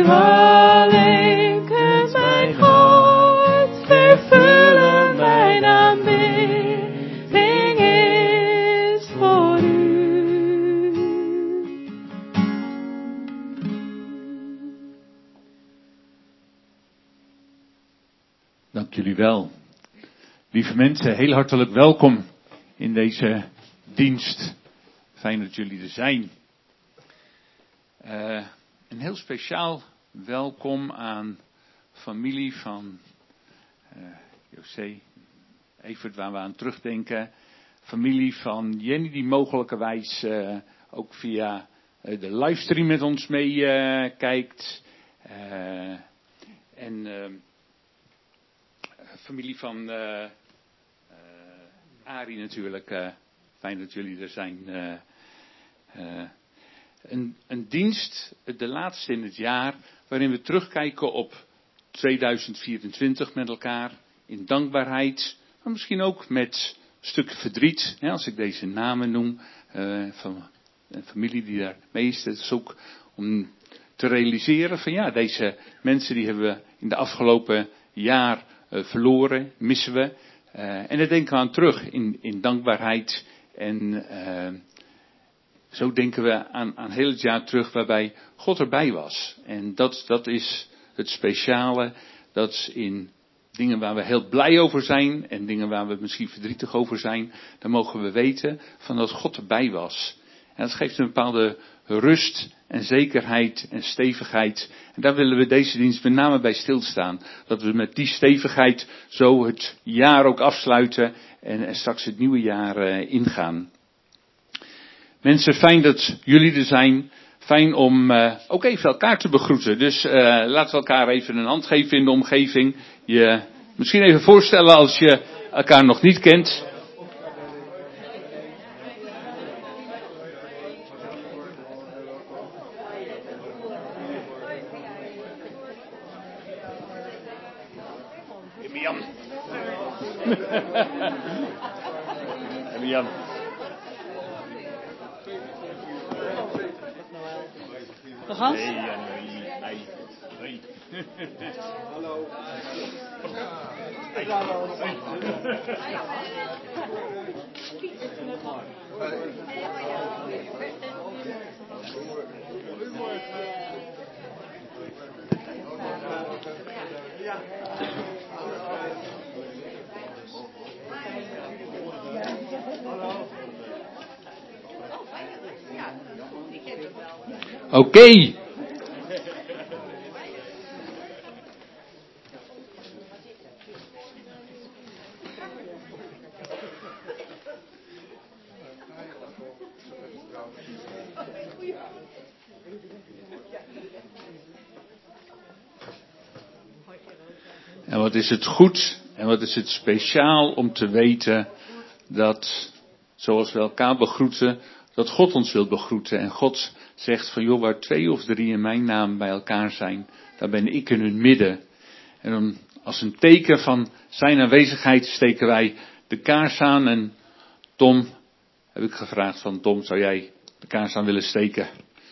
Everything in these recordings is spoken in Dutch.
alleen kunt mijn hart vervullen, mijn aanbidding is voor u. Dank jullie wel. Lieve mensen, heel hartelijk welkom in deze dienst. Fijn dat jullie er zijn. Een heel speciaal welkom aan familie van José, Evert, waar we aan terugdenken. Familie van Jenny, die mogelijkerwijs ook via de livestream met ons meekijkt. Familie van Arie natuurlijk. Fijn dat jullie er zijn. Een dienst, de laatste in het jaar, waarin we terugkijken op 2024 met elkaar. In dankbaarheid, maar misschien ook met een stuk verdriet. Hè, als ik deze namen noem van een familie die daar mee is. Het is ook om te realiseren van ja, deze mensen die hebben we in de afgelopen jaar verloren, missen we. En daar denken we aan terug in dankbaarheid. En zo denken we aan heel het jaar terug waarbij God erbij was. En dat is het speciale. Dat is in dingen waar we heel blij over zijn. En dingen waar we misschien verdrietig over zijn. Dan mogen we weten van dat God erbij was. En dat geeft een bepaalde rust en zekerheid en stevigheid. En daar willen we deze dienst met name bij stilstaan. Dat we met die stevigheid zo het jaar ook afsluiten en straks het nieuwe jaar ingaan. Mensen, fijn dat jullie er zijn. Fijn om ook even elkaar te begroeten. Dus laten we elkaar even een hand geven in de omgeving. Je misschien even voorstellen als je elkaar nog niet kent. Jan. Nog Hans? Hey. Hallo. Oké. En wat is het goed en wat is het speciaal om te weten dat, zoals we elkaar begroeten, dat God ons wil begroeten. En God zegt van joh, waar 2 of 3 in mijn naam bij elkaar zijn, daar ben ik in hun midden. En dan, als een teken van zijn aanwezigheid steken wij de kaars aan. En Tom, heb ik gevraagd van Tom, zou jij de kaars aan willen steken?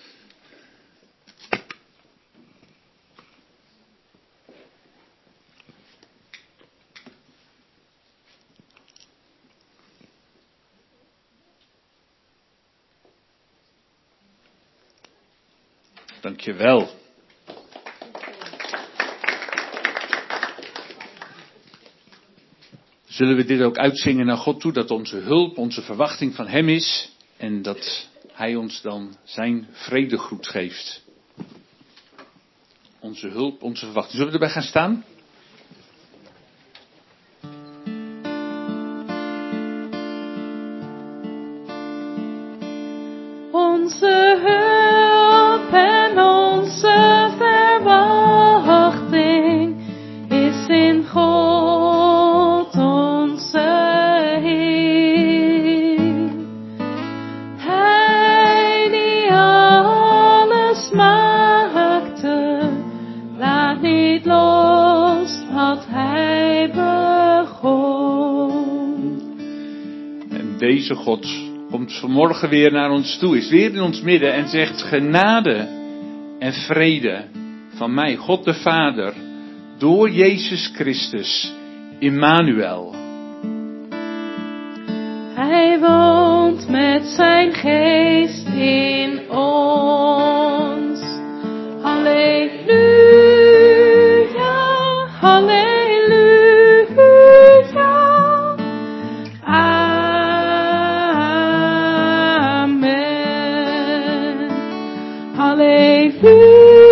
Dankjewel. Zullen we dit ook uitzingen naar God toe, dat onze hulp, onze verwachting van Hem is en dat Hij ons dan zijn vredegroet geeft. Onze hulp, onze verwachting. Zullen we erbij gaan staan? Onze hulp en onze verwachting is in God onze Heer. Hij die alles maakte, laat niet los wat Hij begon. En deze God komt vanmorgen weer naar ons toe, is weer in ons midden en zegt genade en vrede van mij, God de Vader, door Jezus Christus, Immanuel. Hij woont met zijn geest in ons. Halleluja, halleluja. Amen. Halleluja.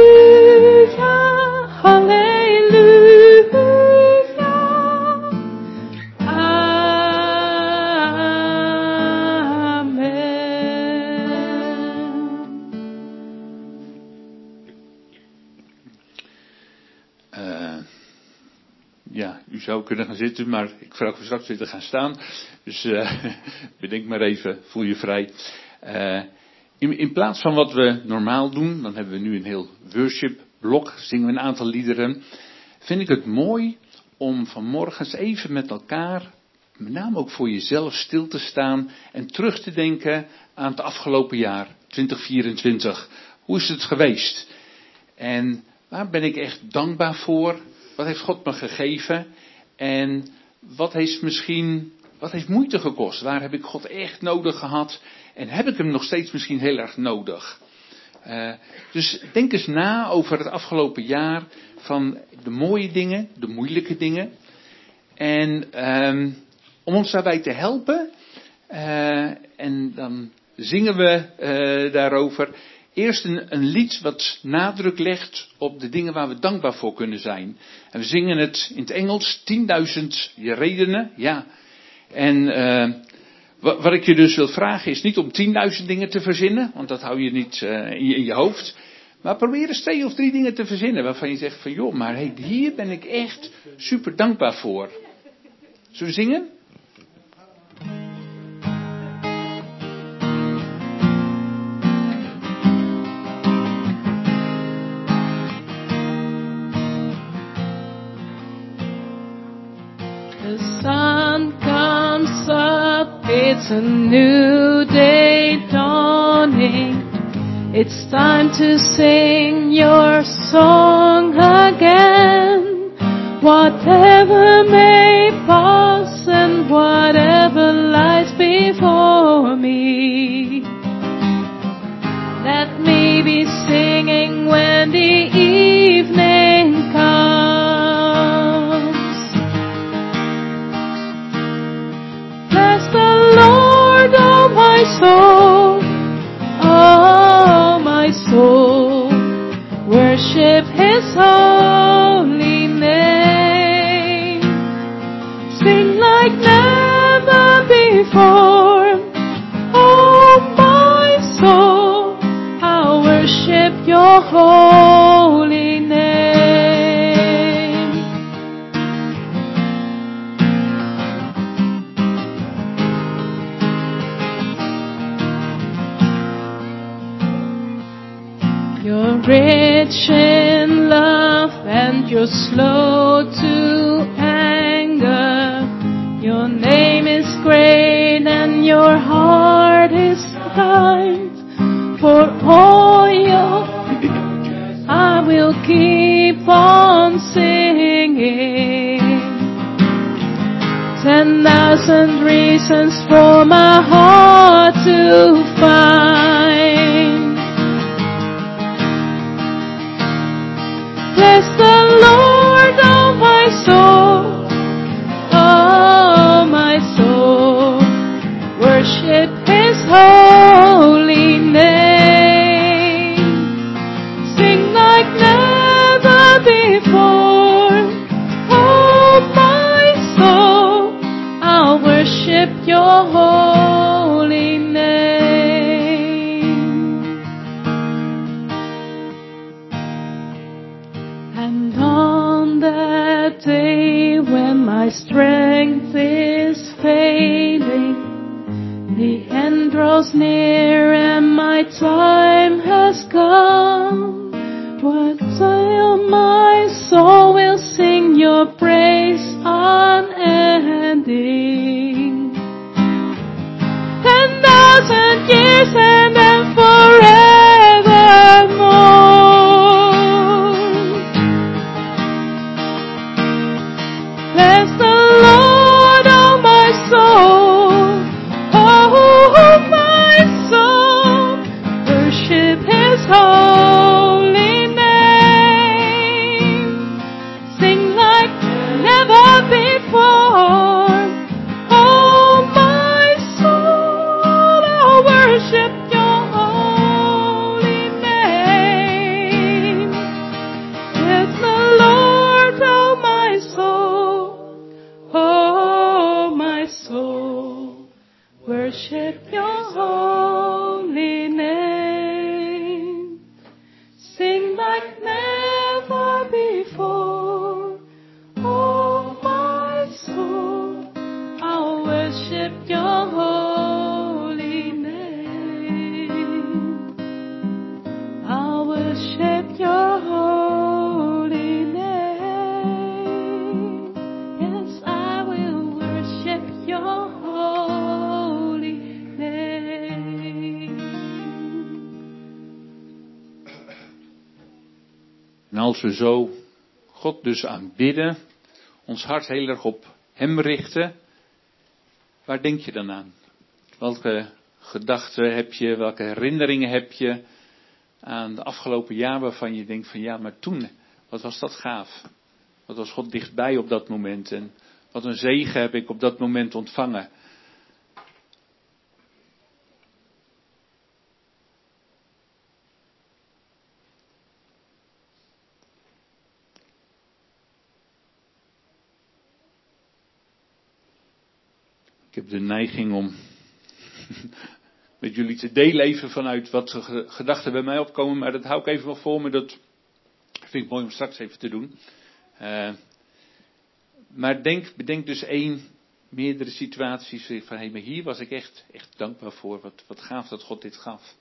U zou kunnen gaan zitten, maar ik vraag u straks weer te gaan staan. Dus bedenk maar even, voel je vrij. In plaats van wat we normaal doen, dan hebben we nu een heel worship blok, zingen we een aantal liederen. Vind ik het mooi om vanmorgens even met elkaar, met name ook voor jezelf, stil te staan en terug te denken aan het afgelopen jaar, 2024. Hoe is het geweest? En waar ben ik echt dankbaar voor? Wat heeft God me gegeven? En wat heeft moeite gekost? Waar heb ik God echt nodig gehad? En heb ik hem nog steeds misschien heel erg nodig? Dus denk eens na over het afgelopen jaar. Van de mooie dingen, de moeilijke dingen. En om ons daarbij te helpen. En dan zingen we daarover. Eerst een lied wat nadruk legt op de dingen waar we dankbaar voor kunnen zijn. En we zingen het in het Engels, 10.000 redenen. Ja. En wat ik je dus wil vragen is niet om 10.000 dingen te verzinnen. Want dat hou je niet in je hoofd. Maar probeer eens 2 of 3 dingen te verzinnen waarvan je zegt van joh, maar hey, hier ben ik echt super dankbaar voor. Zullen we zingen? It's a new day dawning. It's time to sing your song again. Whatever may pass and whatever lies before me. Let me be singing when the evening comes. Bless the Lord, oh my soul, oh my soul, worship His holy name. Sing like never before, oh my soul, I'll worship your holy name. You're rich in love and you're slow to anger. Your name is great and your heart is kind. For all your I will keep on singing. 10,000 reasons for my heart to find. Bless the Lord, oh my soul, oh my soul, worship His holy name. Sing like never before, oh my soul, I'll worship your holy name. And on that day when my strength is failing, the end draws near and my time has come. What till my soul will sing your praise unending. 10,000 years and then forevermore. worship your holy name. Sing like never before. Oh, my soul, I'll worship your holy name. I'll worship your holy name. Yes, I will worship your holy name. En als we zo God dus aanbidden, ons hart heel erg op Hem richten, waar denk je dan aan? Welke gedachten heb je, welke herinneringen heb je aan de afgelopen jaar waarvan je denkt van ja, maar toen, wat was dat gaaf? Wat was God dichtbij op dat moment en wat een zegen heb ik op dat moment ontvangen? Ik heb de neiging om met jullie te delen even vanuit wat gedachten bij mij opkomen, maar dat hou ik even wel voor me. Dat vind ik mooi om straks even te doen. Maar bedenk dus meerdere situaties van hey, maar hier was ik echt dankbaar voor. Wat gaaf dat God dit gaf.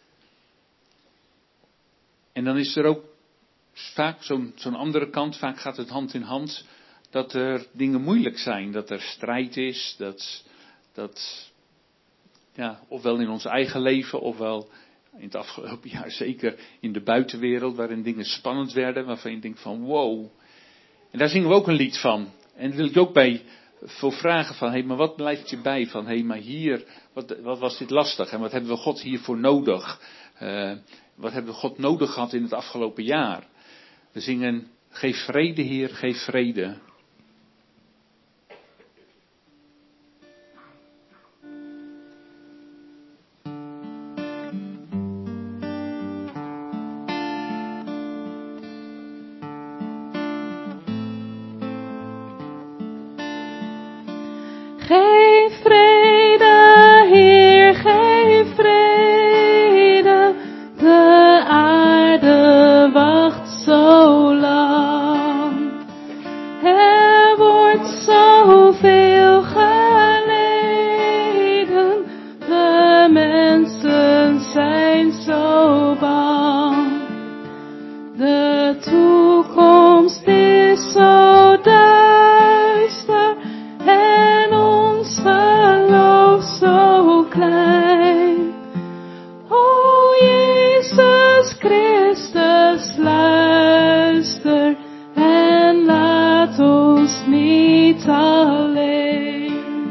En dan is er ook vaak zo'n andere kant, vaak gaat het hand in hand, dat er dingen moeilijk zijn, dat er strijd is, dat ja, ofwel in ons eigen leven, ofwel in het afgelopen jaar zeker in de buitenwereld, waarin dingen spannend werden, waarvan je denkt van wow. En daar zingen we ook een lied van. En daar wil ik ook voor vragen van, hé, maar wat blijft je bij van, hé, maar hier, wat was dit lastig en wat hebben we God hiervoor nodig? Wat hebben we God nodig gehad in het afgelopen jaar? We zingen, geef vrede Heer, geef vrede. Geef vrede, Heer, geef vrede. De aarde wacht zo lang. Er wordt zoveel geleden. De mensen zijn zo bang. De toekomst is zo duister. En ons geloof zo klein. O Jezus Christus, luister en laat ons niet alleen.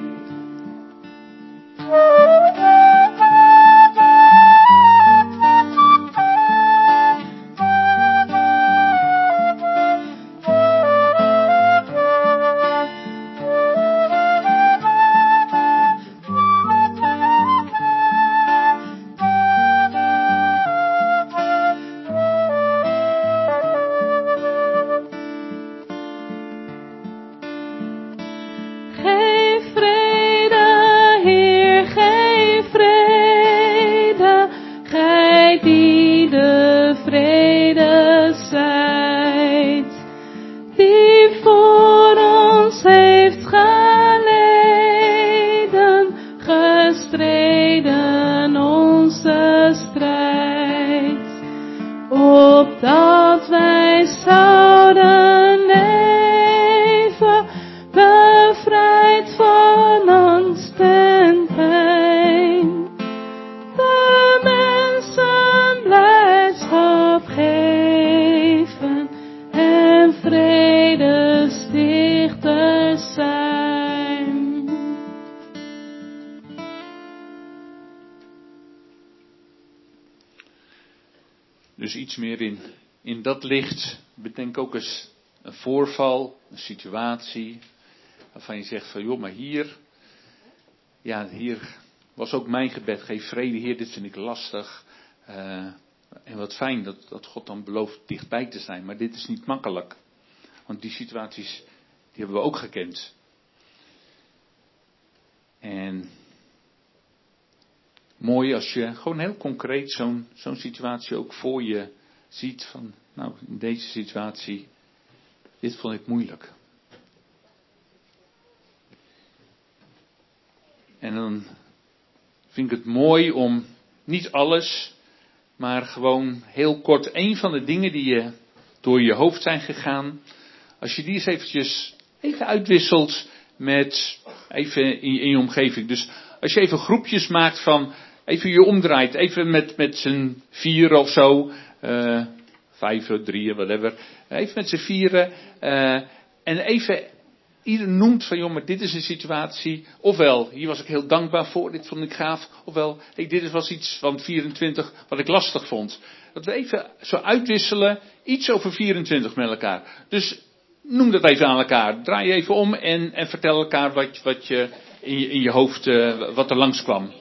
Geef vrede, Heer, geef vrede, gij die de vrede zijt, die voor ons heeft geleden, gestreden onze strijd, opdat wij zouden leven, bevrijd van angst en pijn. De mensen blijdschap geven en vrede stichters zijn. Dus iets meer in dat licht, bedenk ook eens een voorval, een situatie, waarvan je zegt van joh, maar hier was ook mijn gebed, geef vrede Heer, dit vind ik lastig. En wat fijn dat God dan belooft dichtbij te zijn, maar dit is niet makkelijk. Want die situaties, die hebben we ook gekend. En mooi als je gewoon heel concreet zo'n situatie ook voor je ziet. Van, nou, in deze situatie, dit vond ik moeilijk. En dan vind ik het mooi om niet alles, maar gewoon heel kort een van de dingen die je door je hoofd zijn gegaan. Als je die eens eventjes even uitwisselt met even in je omgeving. Dus als je even groepjes maakt van, even je omdraait, even met z'n 4 of zo, 5, 3, whatever. Even met z'n 4 en even ieder noemt van, joh, maar dit is een situatie. Ofwel, hier was ik heel dankbaar voor, dit vond ik gaaf. Ofwel, dit was iets van 24 wat ik lastig vond. Dat we even zo uitwisselen, iets over 24 met elkaar. Dus noem dat even aan elkaar. Draai je even om en vertel elkaar wat je in je hoofd, wat er langskwam.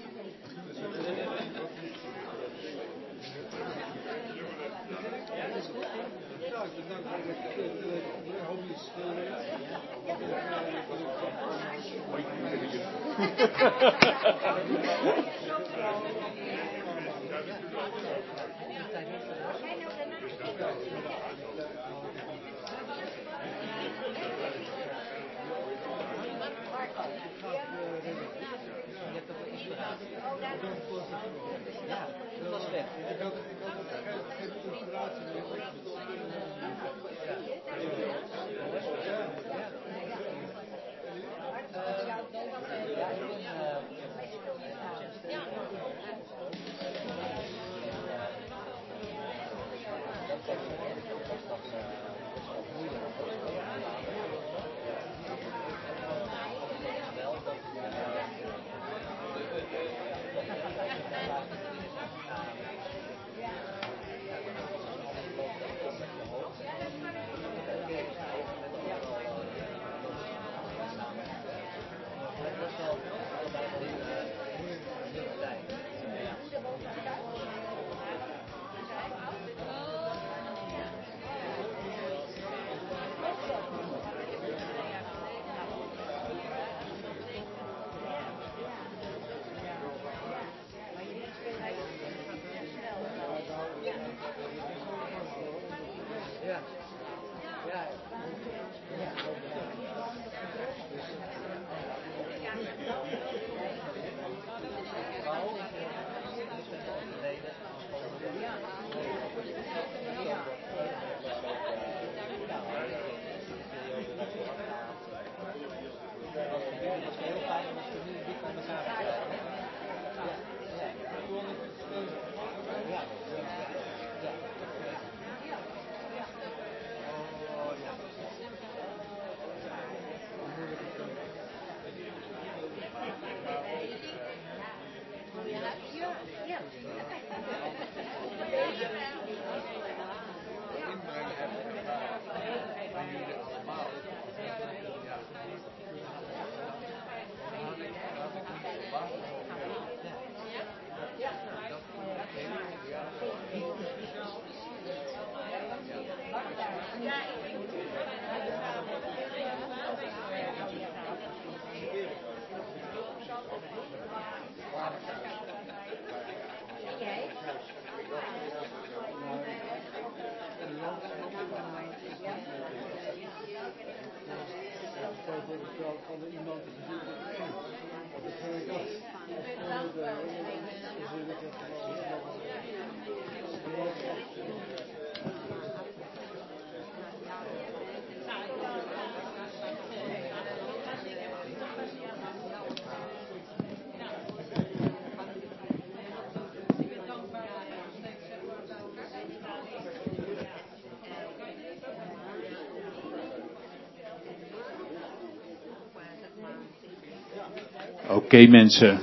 Oké, mensen.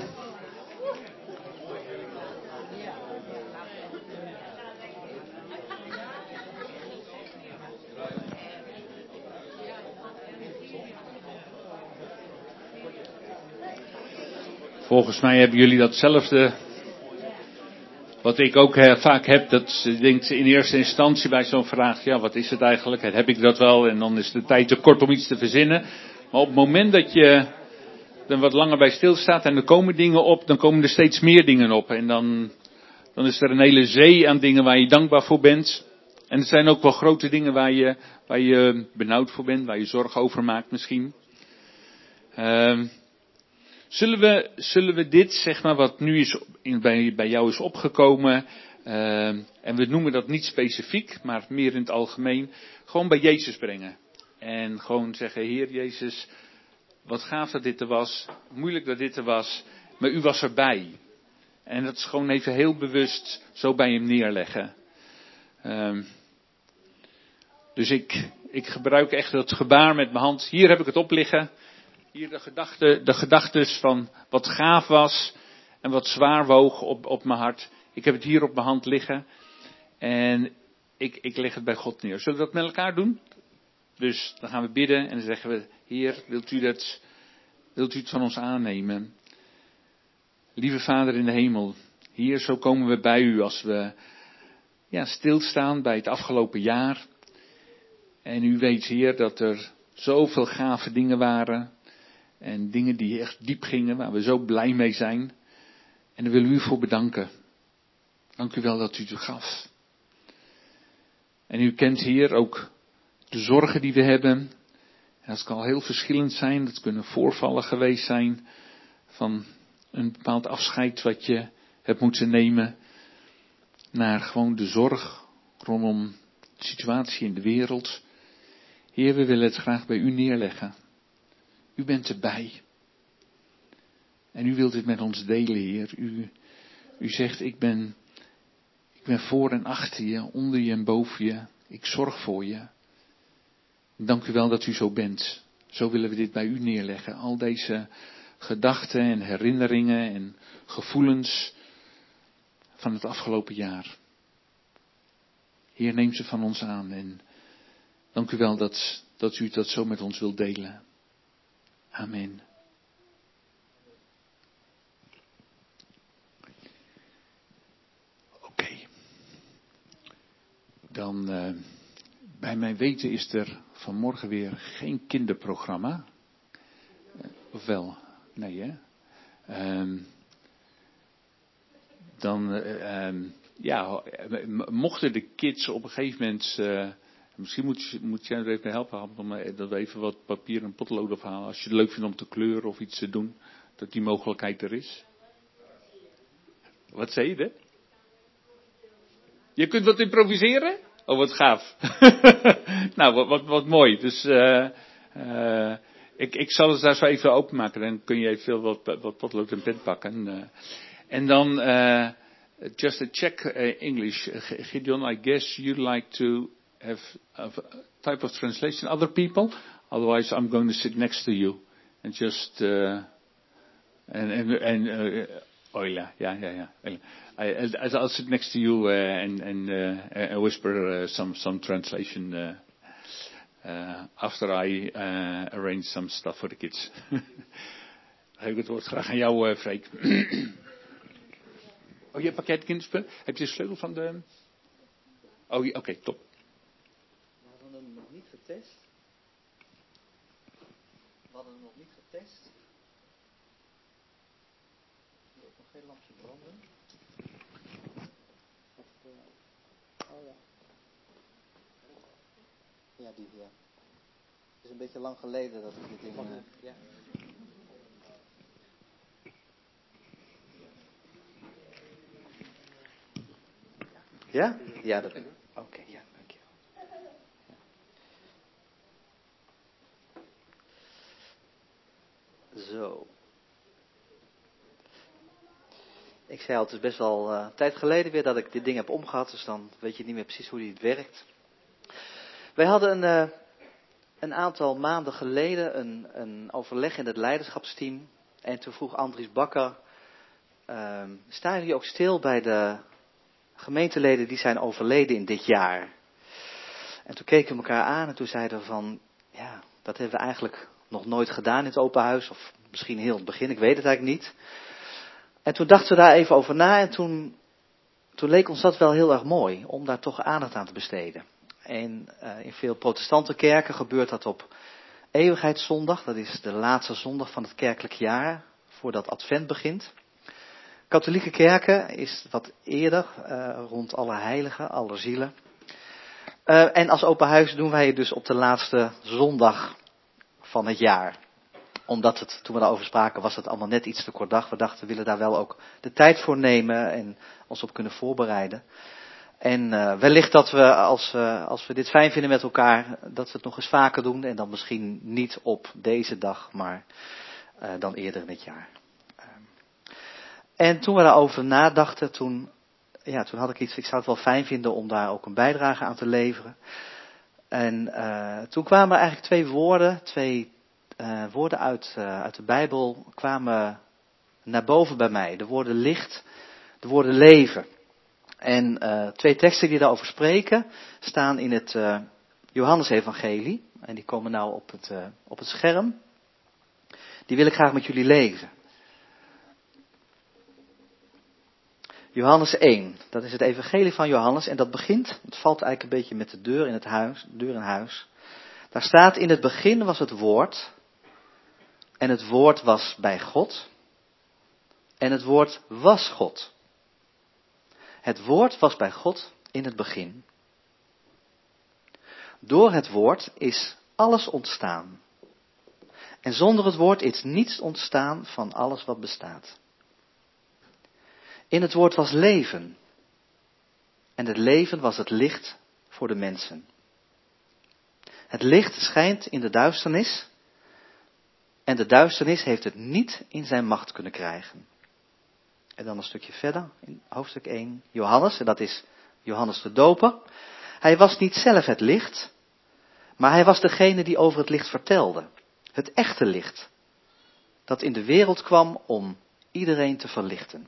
Volgens mij hebben jullie datzelfde, wat ik ook vaak heb, dat je denkt in eerste instantie bij zo'n vraag, ja, wat is het eigenlijk? Heb ik dat wel? En dan is de tijd te kort om iets te verzinnen. Maar op het moment dat je er wat langer bij stilstaat en er komen dingen op, dan komen er steeds meer dingen op. En dan is er een hele zee aan dingen waar je dankbaar voor bent. En er zijn ook wel grote dingen waar je benauwd voor bent, waar je zorgen over maakt misschien. Zullen we dit, zeg maar, wat nu bij jou is opgekomen, en we noemen dat niet specifiek, maar meer in het algemeen, gewoon bij Jezus brengen. En gewoon zeggen, Heer Jezus, wat gaaf dat dit er was, moeilijk dat dit er was, maar u was erbij. En dat is gewoon even heel bewust zo bij hem neerleggen. Dus ik gebruik echt dat gebaar met mijn hand. Hier heb ik het op liggen. Hier de gedachtes van wat gaaf was en wat zwaar woog op mijn hart. Ik heb het hier op mijn hand liggen. En ik leg het bij God neer. Zullen we dat met elkaar doen? Dus dan gaan we bidden en dan zeggen we, Heer, wilt u het van ons aannemen? Lieve Vader in de hemel, hier zo komen we bij u als we stilstaan bij het afgelopen jaar. En u weet, Heer, dat er zoveel gave dingen waren. En dingen die echt diep gingen, waar we zo blij mee zijn. En daar willen we u voor bedanken. Dank u wel dat u het gaf. En u kent, Heer, ook de zorgen die we hebben. En dat kan al heel verschillend zijn. Dat kunnen voorvallen geweest zijn van een bepaald afscheid wat je hebt moeten nemen. Naar gewoon de zorg rondom de situatie in de wereld. Heer, we willen het graag bij u neerleggen. U bent erbij. En u wilt dit met ons delen, Heer. U zegt, ik ben voor en achter je, onder je en boven je. Ik zorg voor je. Dank u wel dat u zo bent. Zo willen we dit bij u neerleggen. Al deze gedachten en herinneringen en gevoelens van het afgelopen jaar. Heer, neem ze van ons aan. En dank u wel dat u dat zo met ons wilt delen. Amen. Oké. Dan, bij mijn weten is er vanmorgen weer geen kinderprogramma. Of wel? Nee, hè? Mochten de kids op een gegeven moment... Misschien moet jij er even bij helpen om dat we even wat papier en potlood ophalen. Als je het leuk vindt om te kleuren of iets te doen. Dat die mogelijkheid er is. Wat zei je, hè? Je kunt wat improviseren? Oh, wat gaaf. Nou, wat mooi. Dus ik zal het daar zo even openmaken. Dan kun je even wat potlood en pen pakken. En dan, just a check English. Gideon, I guess you'd like to have a type of translation. Other people? Otherwise I'm going to sit next to you. And just, oh yeah. I'll sit next to you and whisper some translation after I arrange some stuff for the kids. Dan geef ik het woord graag aan jou, Freek. Oh, je hebt pakket kinderspullen? Heb je de sleutel van de... Oh, oké, top. We hadden hem nog niet getest. Er is nog geen lampje branden. Oh ja. Ja, die, ja. Het is een beetje lang geleden dat ik dit ding... ja. Ja? Ja, dat... Oké, ja, dankjewel. Zo. Ik zei al, het is best wel een tijd geleden weer dat ik dit ding heb omgehad, dus dan weet je niet meer precies hoe het werkt. Wij hadden een aantal maanden geleden een overleg in het leiderschapsteam. En toen vroeg Andries Bakker, staan jullie ook stil bij de gemeenteleden die zijn overleden in dit jaar? En toen keken we elkaar aan en toen zeiden we van, ja, dat hebben we eigenlijk nog nooit gedaan in het open huis. Of misschien heel in het begin, ik weet het eigenlijk niet. En toen dachten we daar even over na en toen leek ons dat wel heel erg mooi om daar toch aandacht aan te besteden. En in veel protestante kerken gebeurt dat op Eeuwigheidszondag, dat is de laatste zondag van het kerkelijk jaar, voordat Advent begint. Katholieke kerken is wat eerder, rond alle heiligen, alle zielen. En als open huis doen wij het dus op de laatste zondag van het jaar. Omdat het, toen we daarover spraken, was het allemaal net iets te kort dag. We dachten, we willen daar wel ook de tijd voor nemen en ons op kunnen voorbereiden. En wellicht dat we, als we dit fijn vinden met elkaar, dat we het nog eens vaker doen. En dan misschien niet op deze dag, maar dan eerder in het jaar. En toen we daarover nadachten, toen had ik iets, ik zou het wel fijn vinden om daar ook een bijdrage aan te leveren. En toen kwamen er eigenlijk twee woorden uit de Bijbel kwamen naar boven bij mij. De woorden licht, de woorden leven. En twee teksten die daarover spreken staan in het Johannesevangelie. En die komen nou op het scherm. Die wil ik graag met jullie lezen. Johannes 1, dat is het evangelie van Johannes. En dat begint, het valt eigenlijk een beetje met de deur in huis. Daar staat, in het begin was het woord. En het woord was bij God. En het woord was God. Het woord was bij God in het begin. Door het woord is alles ontstaan. En zonder het woord is niets ontstaan van alles wat bestaat. In het woord was leven. En het leven was het licht voor de mensen. Het licht schijnt in de duisternis. En de duisternis heeft het niet in zijn macht kunnen krijgen. En dan een stukje verder, in hoofdstuk 1, Johannes, en dat is Johannes de Doper. Hij was niet zelf het licht, maar hij was degene die over het licht vertelde. Het echte licht, dat in de wereld kwam om iedereen te verlichten.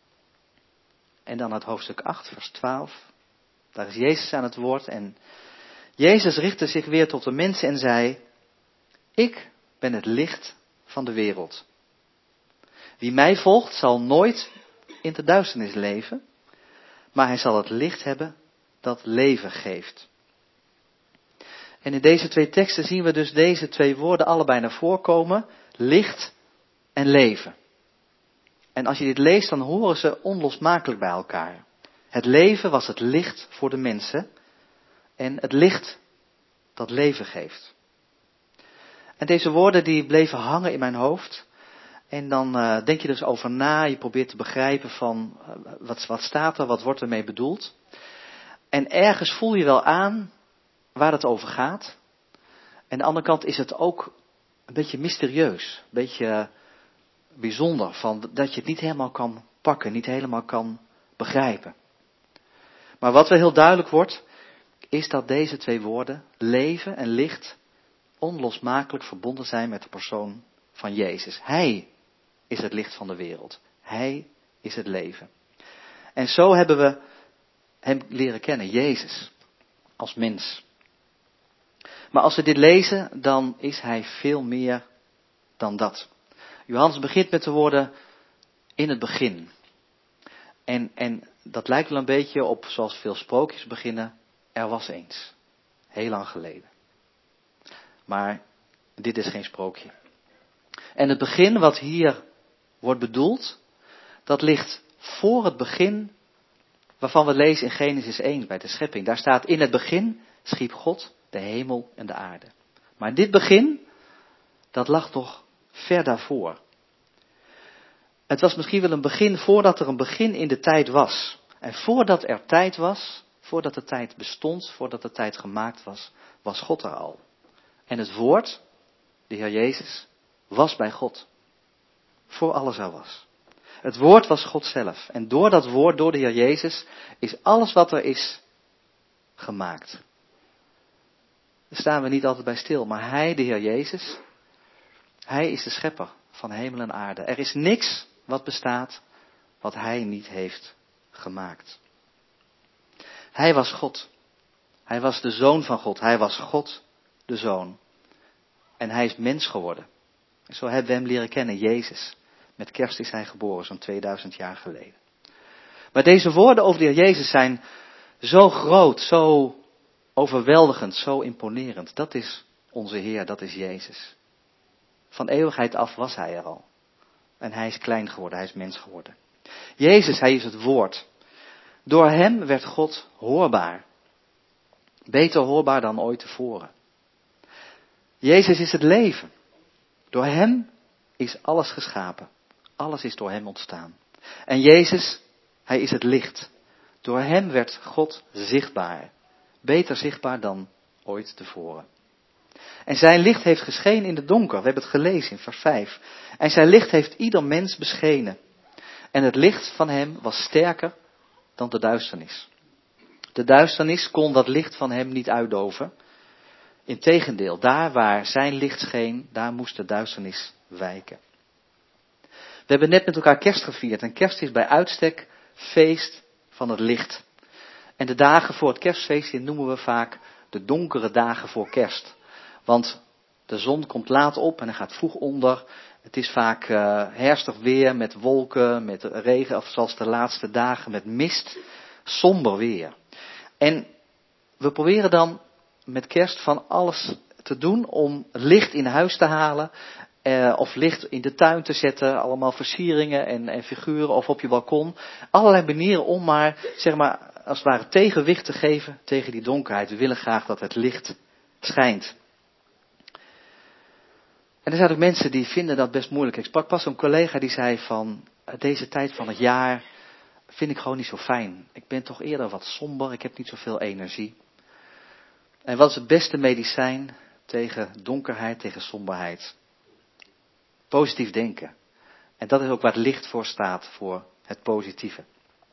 En dan het hoofdstuk 8, vers 12. Daar is Jezus aan het woord en Jezus richtte zich weer tot de mensen en zei, ik ben het licht van de wereld. Wie mij volgt zal nooit in de duisternis leven, maar hij zal het licht hebben dat leven geeft. En in deze twee teksten zien we dus deze twee woorden allebei naar voren komen, licht en leven. En als je dit leest, dan horen ze onlosmakelijk bij elkaar. Het leven was het licht voor de mensen en het licht dat leven geeft. En deze woorden die bleven hangen in mijn hoofd. En dan denk je dus over na, je probeert te begrijpen van wat staat er, wat wordt ermee bedoeld. En ergens voel je wel aan waar het over gaat. En aan de andere kant is het ook een beetje mysterieus, een beetje bijzonder, van dat je het niet helemaal kan pakken, niet helemaal kan begrijpen. Maar wat wel heel duidelijk wordt, is dat deze twee woorden, leven en licht, onlosmakelijk verbonden zijn met de persoon van Jezus. Hij is het licht van de wereld. Hij is het leven. En zo hebben we hem leren kennen, Jezus, als mens. Maar als we dit lezen, dan is hij veel meer dan dat. Johannes begint met de woorden, in het begin. En dat lijkt wel een beetje op, zoals veel sprookjes beginnen, er was eens. Heel lang geleden. Maar dit is geen sprookje. En het begin wat hier wordt bedoeld, dat ligt voor het begin waarvan we lezen in Genesis 1 bij de schepping. Daar staat, in het begin schiep God de hemel en de aarde. Maar dit begin, dat lag nog ver daarvoor. Het was misschien wel een begin voordat er een begin in de tijd was. En voordat er tijd was, voordat de tijd bestond, voordat de tijd gemaakt was, was God er al. En het woord, de Heer Jezus, was bij God. Voor alles er was. Het woord was God zelf. En door dat woord, door de Heer Jezus, is alles wat er is gemaakt. Daar staan we niet altijd bij stil. Maar Hij, de Heer Jezus, Hij is de schepper van hemel en aarde. Er is niks wat bestaat wat Hij niet heeft gemaakt. Hij was God. Hij was de Zoon van God. Hij was God, de Zoon. En Hij is mens geworden. En zo hebben we Hem leren kennen, Jezus. Met kerst is Hij geboren, zo'n 2000 jaar geleden. Maar deze woorden over de Heer Jezus zijn zo groot, zo overweldigend, zo imponerend. Dat is onze Heer, dat is Jezus. Van eeuwigheid af was hij er al. En hij is klein geworden, hij is mens geworden. Jezus, hij is het woord. Door hem werd God hoorbaar. Beter hoorbaar dan ooit tevoren. Jezus is het leven. Door hem is alles geschapen. Alles is door hem ontstaan. En Jezus, hij is het licht. Door hem werd God zichtbaar. Beter zichtbaar dan ooit tevoren. En zijn licht heeft geschenen in het donker. We hebben het gelezen in vers 5. En zijn licht heeft ieder mens beschenen. En het licht van hem was sterker dan de duisternis. De duisternis kon dat licht van hem niet uitdoven. Integendeel, daar waar zijn licht scheen, daar moest de duisternis wijken. We hebben net met elkaar kerst gevierd. En kerst is bij uitstek feest van het licht. En de dagen voor het kerstfeest noemen we vaak de donkere dagen voor kerst. Want de zon komt laat op en hij gaat vroeg onder. Het is vaak herfstig weer met wolken, met regen, of zoals de laatste dagen met mist. Somber weer. En we proberen dan met kerst van alles te doen om licht in huis te halen. Of licht in de tuin te zetten. Allemaal versieringen en figuren of op je balkon. Allerlei manieren om maar, zeg maar, als het ware tegenwicht te geven tegen die donkerheid. We willen graag dat het licht schijnt. En er zijn ook mensen die vinden dat best moeilijk. Ik sprak pas een collega die zei van, deze tijd van het jaar vind ik gewoon niet zo fijn. Ik ben toch eerder wat somber, ik heb niet zoveel energie. En wat is het beste medicijn tegen donkerheid, tegen somberheid? Positief denken. En dat is ook waar het licht voor staat, voor het positieve.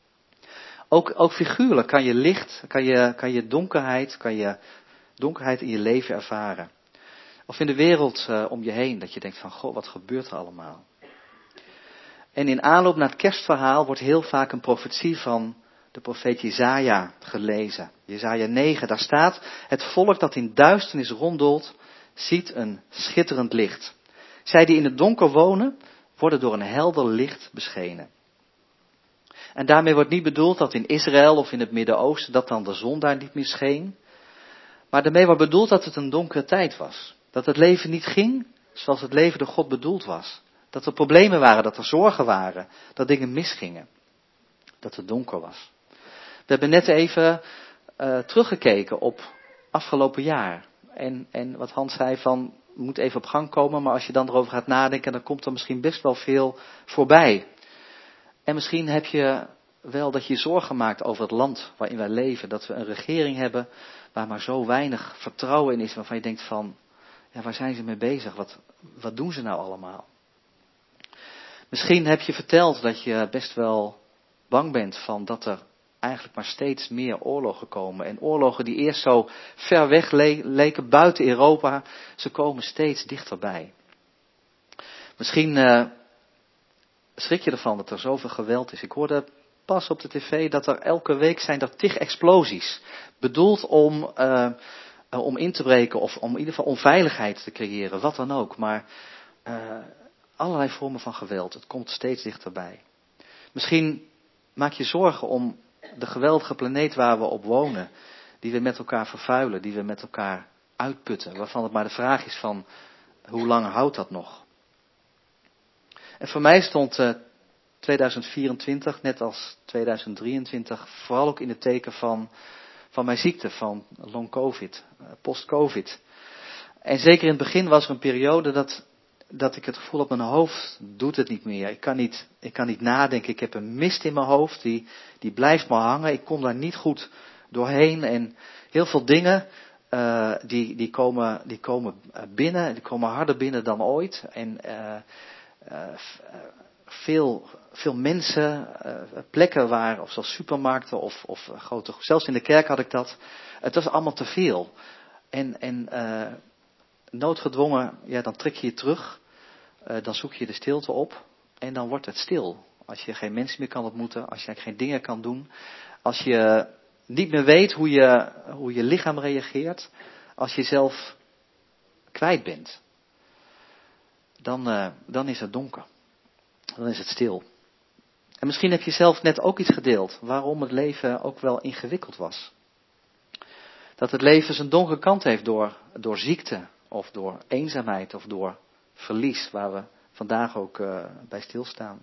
Ook figuurlijk kan je licht, kan je donkerheid in je leven ervaren. Of in de wereld om je heen, dat je denkt van, goh, wat gebeurt er allemaal? En in aanloop naar het kerstverhaal wordt heel vaak een profetie van de profeet Jesaja gelezen. Jesaja 9, daar staat, het volk dat in duisternis ronddolt, ziet een schitterend licht. Zij die in het donker wonen, worden door een helder licht beschenen. En daarmee wordt niet bedoeld dat in Israël of in het Midden-Oosten, dat dan de zon daar niet meer scheen. Maar daarmee wordt bedoeld dat het een donkere tijd was. Dat het leven niet ging zoals het leven door God bedoeld was. Dat er problemen waren, dat er zorgen waren, dat dingen misgingen. Dat het donker was. We hebben net even teruggekeken op afgelopen jaar. En wat Hans zei van, moet even op gang komen, maar als je dan erover gaat nadenken, dan komt er misschien best wel veel voorbij. En misschien heb je wel dat je zorgen maakt over het land waarin wij leven. Dat we een regering hebben waar maar zo weinig vertrouwen in is, waarvan je denkt van, ja, waar zijn ze mee bezig? Wat doen ze nou allemaal? Misschien heb je verteld dat je best wel bang bent van dat er eigenlijk maar steeds meer oorlogen komen. En oorlogen die eerst zo ver weg leken buiten Europa, ze komen steeds dichterbij. Misschien schrik je ervan dat er zoveel geweld is. Ik hoorde pas op de tv dat er elke week zijn er 10 explosies. Bedoeld om in te breken of om in ieder geval onveiligheid te creëren, wat dan ook. Maar allerlei vormen van geweld, het komt steeds dichterbij. Misschien maak je zorgen om de geweldige planeet waar we op wonen, die we met elkaar vervuilen, die we met elkaar uitputten, waarvan het maar de vraag is van, hoe lang houdt dat nog? En voor mij stond 2024, net als 2023, vooral ook in het teken van mijn ziekte, van long covid, post-covid. En zeker in het begin was er een periode dat ik het gevoel had, mijn hoofd doet het niet meer. Ik kan niet nadenken, ik heb een mist in mijn hoofd, die blijft maar hangen. Ik kom daar niet goed doorheen en heel veel dingen die komen binnen, die komen harder binnen dan ooit. En veel mensen, plekken waar, of zoals supermarkten of grote, zelfs in de kerk had ik dat. Het was allemaal te veel. En noodgedwongen, ja, dan trek je je terug. Dan zoek je de stilte op. En dan wordt het stil. Als je geen mensen meer kan ontmoeten. Als je geen dingen kan doen. Als je niet meer weet hoe je lichaam reageert. Als je zelf kwijt bent. Dan is het donker. Dan is het stil. En misschien heb je zelf net ook iets gedeeld. Waarom het leven ook wel ingewikkeld was. Dat het leven zijn donkere kant heeft door ziekte. of door eenzaamheid of door verlies, waar we vandaag ook bij stilstaan.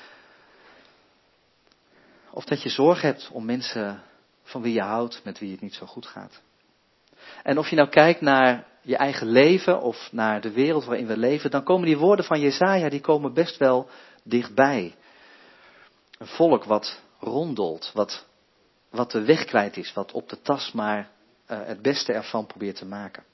Of dat je zorg hebt om mensen van wie je houdt, met wie het niet zo goed gaat. En of je nou kijkt naar je eigen leven of naar de wereld waarin we leven, dan komen die woorden van Jesaja, die komen best wel dichtbij. Een volk wat ronddolt, wat de weg kwijt is, wat op de tas maar het beste ervan probeert te maken.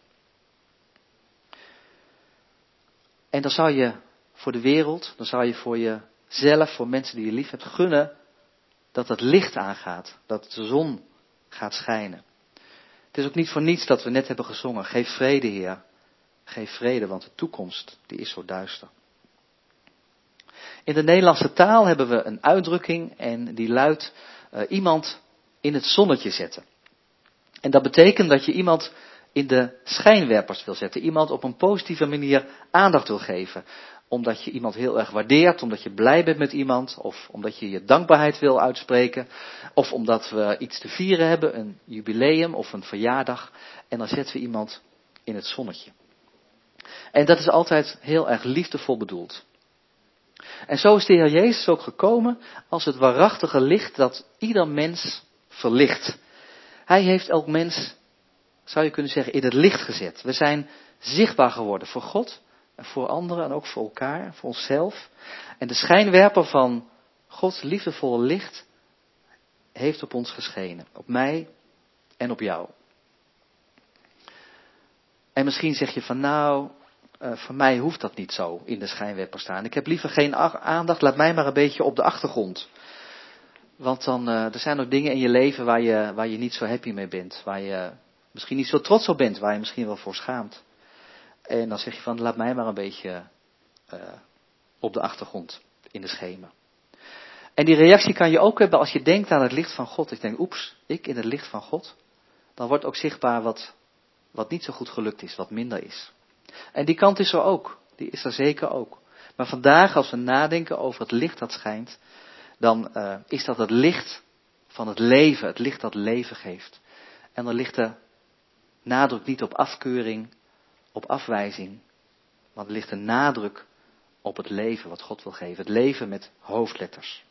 En dan zou je voor de wereld, dan zou je voor jezelf, voor mensen die je lief hebt, gunnen dat het licht aangaat, dat de zon gaat schijnen. Het is ook niet voor niets dat we net hebben gezongen, geef vrede Heer, geef vrede, want de toekomst die is zo duister. In de Nederlandse taal hebben we een uitdrukking en die luidt iemand in het zonnetje zetten. En dat betekent dat je iemand in de schijnwerpers wil zetten, iemand op een positieve manier aandacht wil geven. Omdat je iemand heel erg waardeert, omdat je blij bent met iemand, of omdat je je dankbaarheid wil uitspreken, of omdat we iets te vieren hebben, een jubileum of een verjaardag, en dan zetten we iemand in het zonnetje. En dat is altijd heel erg liefdevol bedoeld. En zo is de Heer Jezus ook gekomen als het waarachtige licht dat ieder mens verlicht. Hij heeft elk mens, zou je kunnen zeggen, in het licht gezet. We zijn zichtbaar geworden voor God en voor anderen en ook voor elkaar, voor onszelf. En de schijnwerper van Gods liefdevolle licht heeft op ons geschenen. Op mij en op jou. En misschien zeg je van nou, voor mij hoeft dat niet zo in de schijnwerper staan. Ik heb liever geen aandacht, laat mij maar een beetje op de achtergrond. Want dan, er zijn ook dingen in je leven waar je niet zo happy mee bent. Waar je misschien niet zo trots op bent, waar je misschien wel voor schaamt. En dan zeg je van, laat mij maar een beetje op de achtergrond in de schemer. En die reactie kan je ook hebben als je denkt aan het licht van God. Ik denk, oeps, ik in het licht van God. Dan wordt ook zichtbaar wat niet zo goed gelukt is, wat minder is. En die kant is er ook, die is er zeker ook. Maar vandaag als we nadenken over het licht dat schijnt, dan is dat het licht van het leven, het licht dat leven geeft. En dan ligt de nadruk niet op afkeuring, op afwijzing, maar er ligt een nadruk op het leven wat God wil geven. Het leven met hoofdletters.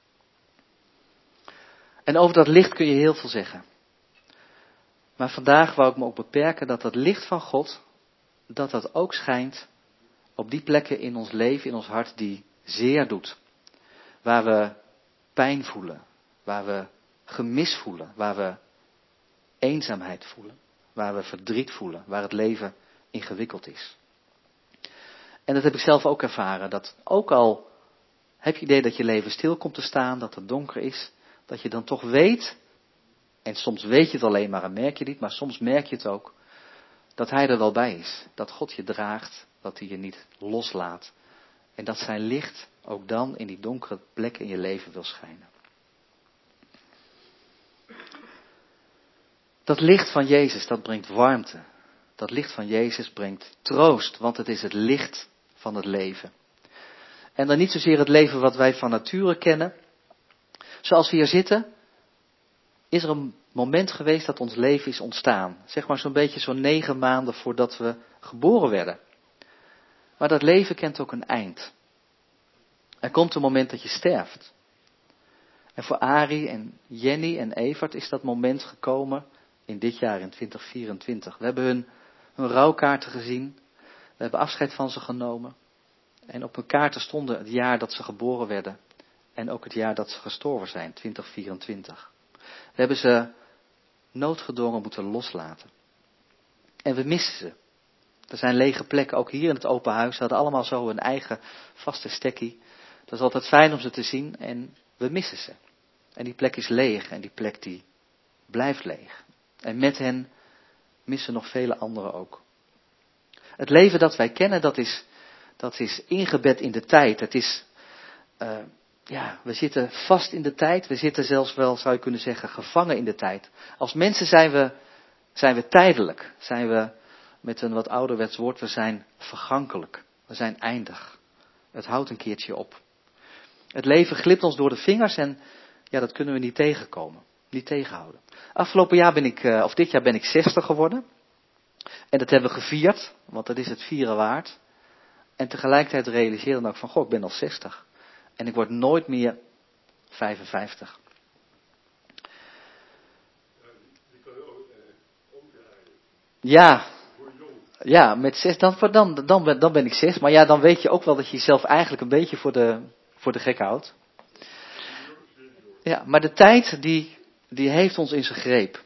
En over dat licht kun je heel veel zeggen. Maar vandaag wou ik me ook beperken dat het licht van God, dat ook schijnt op die plekken in ons leven, in ons hart die zeer doet. Waar we pijn voelen, waar we gemis voelen, waar we eenzaamheid voelen, waar we verdriet voelen, waar het leven ingewikkeld is. En dat heb ik zelf ook ervaren, dat ook al heb je idee dat je leven stil komt te staan, dat het donker is, dat je dan toch weet, en soms weet je het alleen maar en merk je het niet, maar soms merk je het ook, dat Hij er wel bij is. Dat God je draagt, dat Hij je niet loslaat. En dat zijn licht ook dan in die donkere plekken in je leven wil schijnen. Dat licht van Jezus, dat brengt warmte. Dat licht van Jezus brengt troost, want het is het licht van het leven. En dan niet zozeer het leven wat wij van nature kennen. Zoals we hier zitten, is er een moment geweest dat ons leven is ontstaan. Zeg maar zo'n beetje zo'n 9 maanden voordat we geboren werden. Maar dat leven kent ook een eind. Er komt een moment dat je sterft. En voor Arie en Jenny en Evert is dat moment gekomen in dit jaar, in 2024. We hebben hun rouwkaarten gezien. We hebben afscheid van ze genomen. En op hun kaarten stonden het jaar dat ze geboren werden. En ook het jaar dat ze gestorven zijn, 2024. We hebben ze noodgedwongen moeten loslaten. En we missen ze. Er zijn lege plekken, ook hier in het open huis. Ze hadden allemaal zo hun eigen vaste stekkie. Dat is altijd fijn om ze te zien en we missen ze. En die plek is leeg en die plek die blijft leeg. En met hen missen nog vele anderen ook. Het leven dat wij kennen, dat is ingebed in de tijd. Het is, we zitten vast in de tijd. We zitten zelfs wel, zou je kunnen zeggen, gevangen in de tijd. Als mensen zijn we tijdelijk. Zijn we, met een wat ouderwets woord, we zijn vergankelijk. We zijn eindig. Het houdt een keertje op. Het leven glipt ons door de vingers en ja, dat kunnen we niet tegenkomen. Niet tegenhouden. Dit jaar ben ik 60 geworden. En dat hebben we gevierd, want dat is het vieren waard. En tegelijkertijd realiseer dan ook van, goh, ik ben al 60. En ik word nooit meer 55. Ja, met 6, dan ben ik 6. Maar ja, dan weet je ook wel dat je jezelf eigenlijk een beetje voor de gek houdt. Ja, maar de tijd die heeft ons in zijn greep.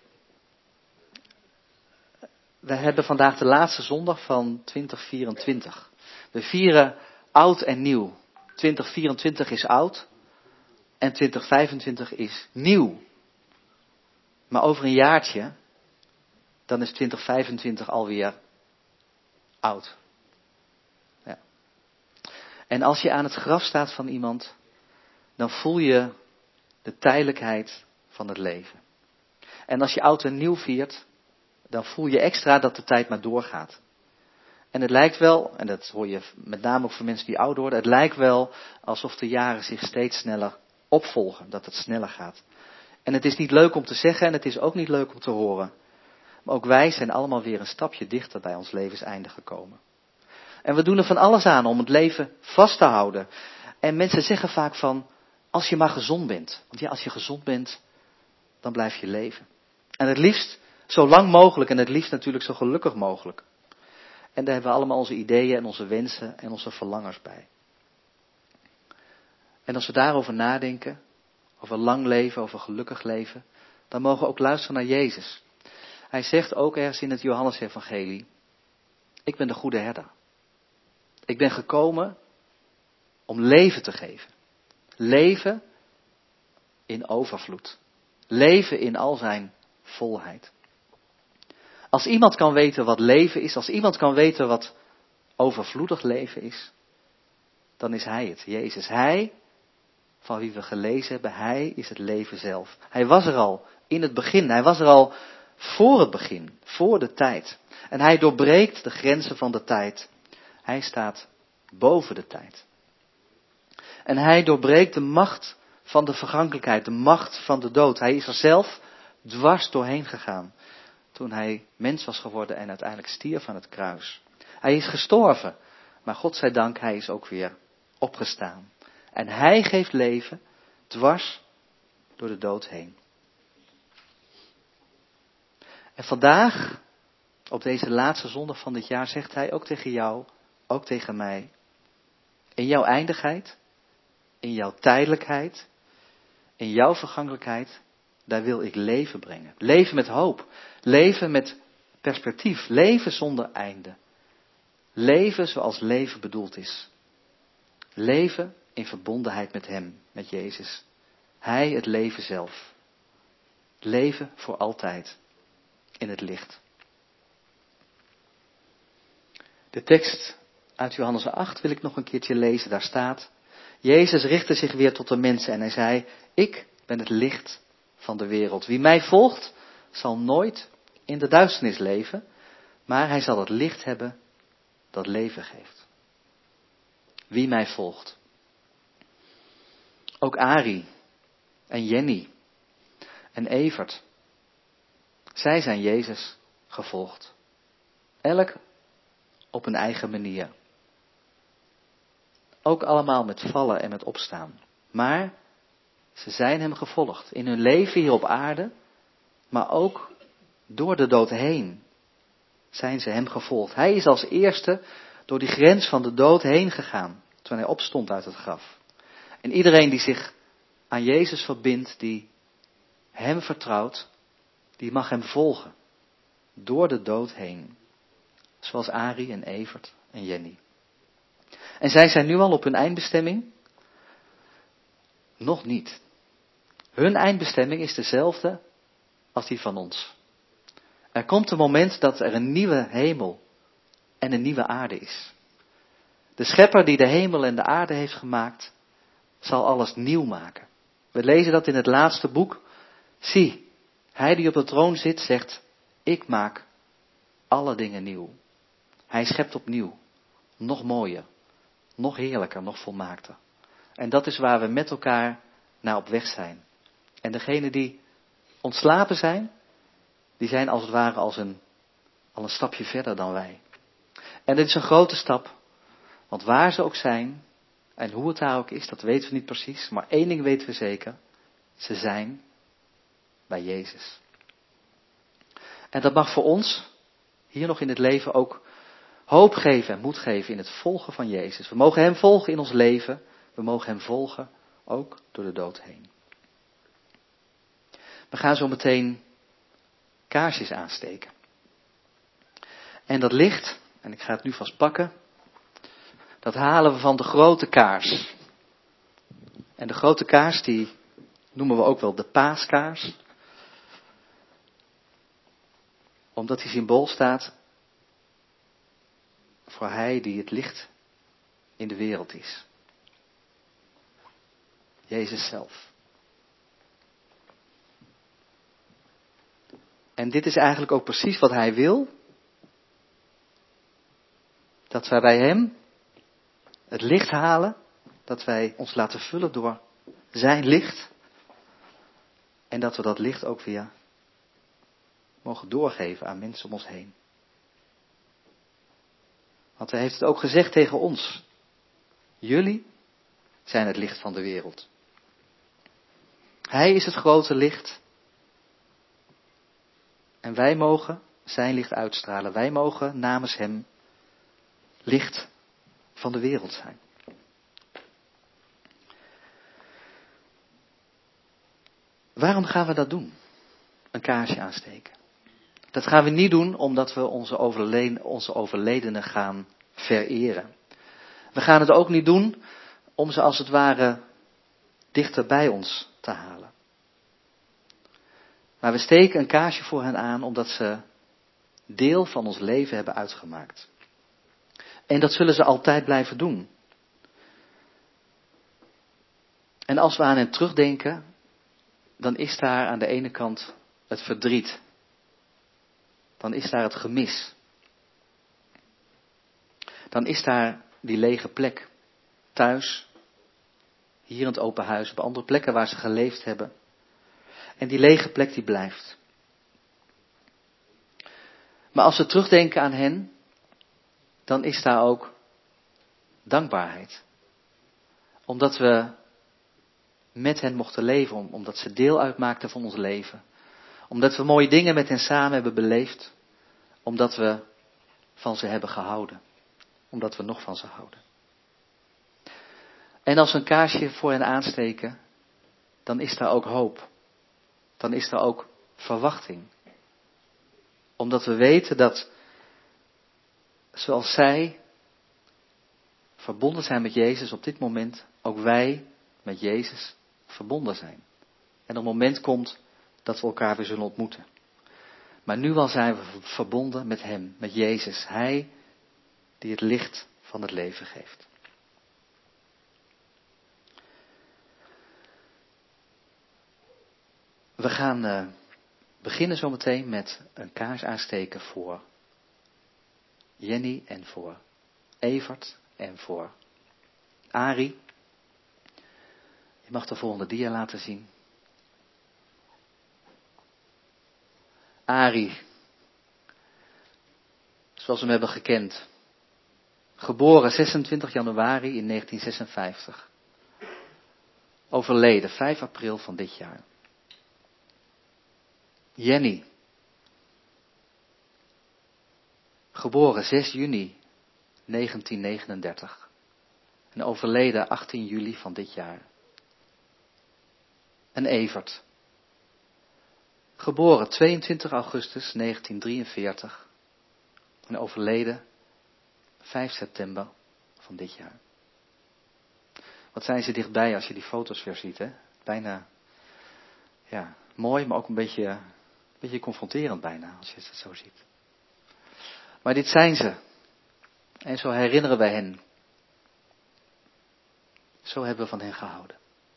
We hebben vandaag de laatste zondag van 2024. We vieren oud en nieuw. 2024 is oud en 2025 is nieuw. Maar over een jaartje, dan is 2025 alweer oud. Ja. En als je aan het graf staat van iemand, dan voel je de tijdelijkheid van het leven. En als je oud en nieuw viert, dan voel je extra dat de tijd maar doorgaat. En het lijkt wel, en dat hoor je met name ook voor mensen die ouder worden, het lijkt wel alsof de jaren zich steeds sneller opvolgen, dat het sneller gaat. En het is niet leuk om te zeggen en het is ook niet leuk om te horen. Maar ook wij zijn allemaal weer een stapje dichter bij ons levenseinde gekomen. En we doen er van alles aan om het leven vast te houden. En mensen zeggen vaak van, als je maar gezond bent. Want ja, als je gezond bent, dan blijf je leven. En het liefst zo lang mogelijk en het liefst natuurlijk zo gelukkig mogelijk. En daar hebben we allemaal onze ideeën en onze wensen en onze verlangers bij. En als we daarover nadenken, over lang leven, over gelukkig leven, dan mogen we ook luisteren naar Jezus. Hij zegt ook ergens in het Johannesevangelie, ik ben de goede herder. Ik ben gekomen om leven te geven. Leven in overvloed. Leven in al zijn volheid. Als iemand kan weten wat leven is, als iemand kan weten wat overvloedig leven is, dan is hij het, Jezus. Hij, van wie we gelezen hebben, hij is het leven zelf. Hij was er al in het begin, hij was er al voor het begin, voor de tijd. En hij doorbreekt de grenzen van de tijd. Hij staat boven de tijd. En hij doorbreekt de macht van de vergankelijkheid, de macht van de dood. Hij is er zelf dwars doorheen gegaan toen hij mens was geworden en uiteindelijk stierf aan het kruis. Hij is gestorven, maar God zij dank, hij is ook weer opgestaan. En hij geeft leven dwars door de dood heen. En vandaag, op deze laatste zondag van dit jaar, zegt hij ook tegen jou, ook tegen mij, in jouw eindigheid, in jouw tijdelijkheid, in jouw vergankelijkheid, daar wil ik leven brengen. Leven met hoop, leven met perspectief, leven zonder einde. Leven zoals leven bedoeld is. Leven in verbondenheid met hem, met Jezus. Hij het leven zelf. Leven voor altijd in het licht. De tekst uit Johannes 8 wil ik nog een keertje lezen. Daar staat, Jezus richtte zich weer tot de mensen en hij zei, ik ben het licht van de wereld. Wie mij volgt, zal nooit in de duisternis leven, maar hij zal het licht hebben dat leven geeft. Wie mij volgt. Ook Arie en Jenny en Evert. Zij zijn Jezus gevolgd. Elk op een eigen manier. Ook allemaal met vallen en met opstaan. Maar ze zijn hem gevolgd. In hun leven hier op aarde, maar ook door de dood heen zijn ze hem gevolgd. Hij is als eerste door die grens van de dood heen gegaan, toen hij opstond uit het graf. En iedereen die zich aan Jezus verbindt, die hem vertrouwt, die mag hem volgen. Door de dood heen. Zoals Arie en Evert en Jenny. En zij zijn nu al op hun eindbestemming? Nog niet. Hun eindbestemming is dezelfde als die van ons. Er komt een moment dat er een nieuwe hemel en een nieuwe aarde is. De schepper die de hemel en de aarde heeft gemaakt, zal alles nieuw maken. We lezen dat in het laatste boek. Zie, hij die op de troon zit zegt, ik maak alle dingen nieuw. Hij schept opnieuw, nog mooier, nog heerlijker, nog volmaakter. En dat is waar we met elkaar naar op weg zijn. En degenen die ontslapen zijn, die zijn als het ware als een al een stapje verder dan wij. En dit is een grote stap, want waar ze ook zijn en hoe het daar ook is, dat weten we niet precies. Maar één ding weten we zeker, ze zijn bij Jezus. En dat mag voor ons, hier nog in het leven, ook hoop geven en moed geven in het volgen van Jezus. We mogen hem volgen in ons leven, we mogen hem volgen ook door de dood heen. We gaan zo meteen kaarsjes aansteken. En dat licht, en ik ga het nu vast pakken, dat halen we van de grote kaars. En de grote kaars, die noemen we ook wel de paaskaars. Omdat die symbool staat voor hij die het licht in de wereld is. Jezus zelf. En dit is eigenlijk ook precies wat hij wil. Dat wij bij hem het licht halen. Dat wij ons laten vullen door zijn licht. En dat we dat licht ook weer mogen doorgeven aan mensen om ons heen. Want hij heeft het ook gezegd tegen ons. Jullie zijn het licht van de wereld. Hij is het grote licht. En wij mogen zijn licht uitstralen. Wij mogen namens hem licht van de wereld zijn. Waarom gaan we dat doen? Een kaarsje aansteken. Dat gaan we niet doen omdat we onze overledenen gaan vereren. We gaan het ook niet doen om ze als het ware dichter bij ons te halen. Maar we steken een kaarsje voor hen aan omdat ze deel van ons leven hebben uitgemaakt. En dat zullen ze altijd blijven doen. En als we aan hen terugdenken, dan is daar aan de ene kant het verdriet. Dan is daar het gemis. Dan is daar die lege plek. Thuis, hier in het open huis, op andere plekken waar ze geleefd hebben. En die lege plek die blijft. Maar als we terugdenken aan hen, dan is daar ook dankbaarheid. Omdat we met hen mochten leven, omdat ze deel uitmaakten van ons leven. Omdat we mooie dingen met hen samen hebben beleefd. Omdat we van ze hebben gehouden. Omdat we nog van ze houden. En als we een kaarsje voor hen aansteken, dan is daar ook hoop. Dan is er ook verwachting. Omdat we weten dat, zoals zij verbonden zijn met Jezus op dit moment, ook wij met Jezus verbonden zijn. En een moment komt dat we elkaar weer zullen ontmoeten. Maar nu al zijn we verbonden met hem, met Jezus. Hij die het licht van het leven geeft. We gaan beginnen zometeen met een kaars aansteken voor Jenny en voor Evert en voor Arie. Je mag de volgende dia laten zien. Arie, zoals we hem hebben gekend. Geboren 26 januari in 1956. Overleden 5 april van dit jaar. Jenny. Geboren 6 juni 1939. En overleden 18 juli van dit jaar. En Evert. Geboren 22 augustus 1943. En overleden 5 september van dit jaar. Wat zijn ze dichtbij als je die foto's weer ziet, hè? Bijna, ja, mooi, maar ook een beetje confronterend bijna, als je het zo ziet. Maar dit zijn ze. En zo herinneren wij hen. Zo hebben we van hen gehouden.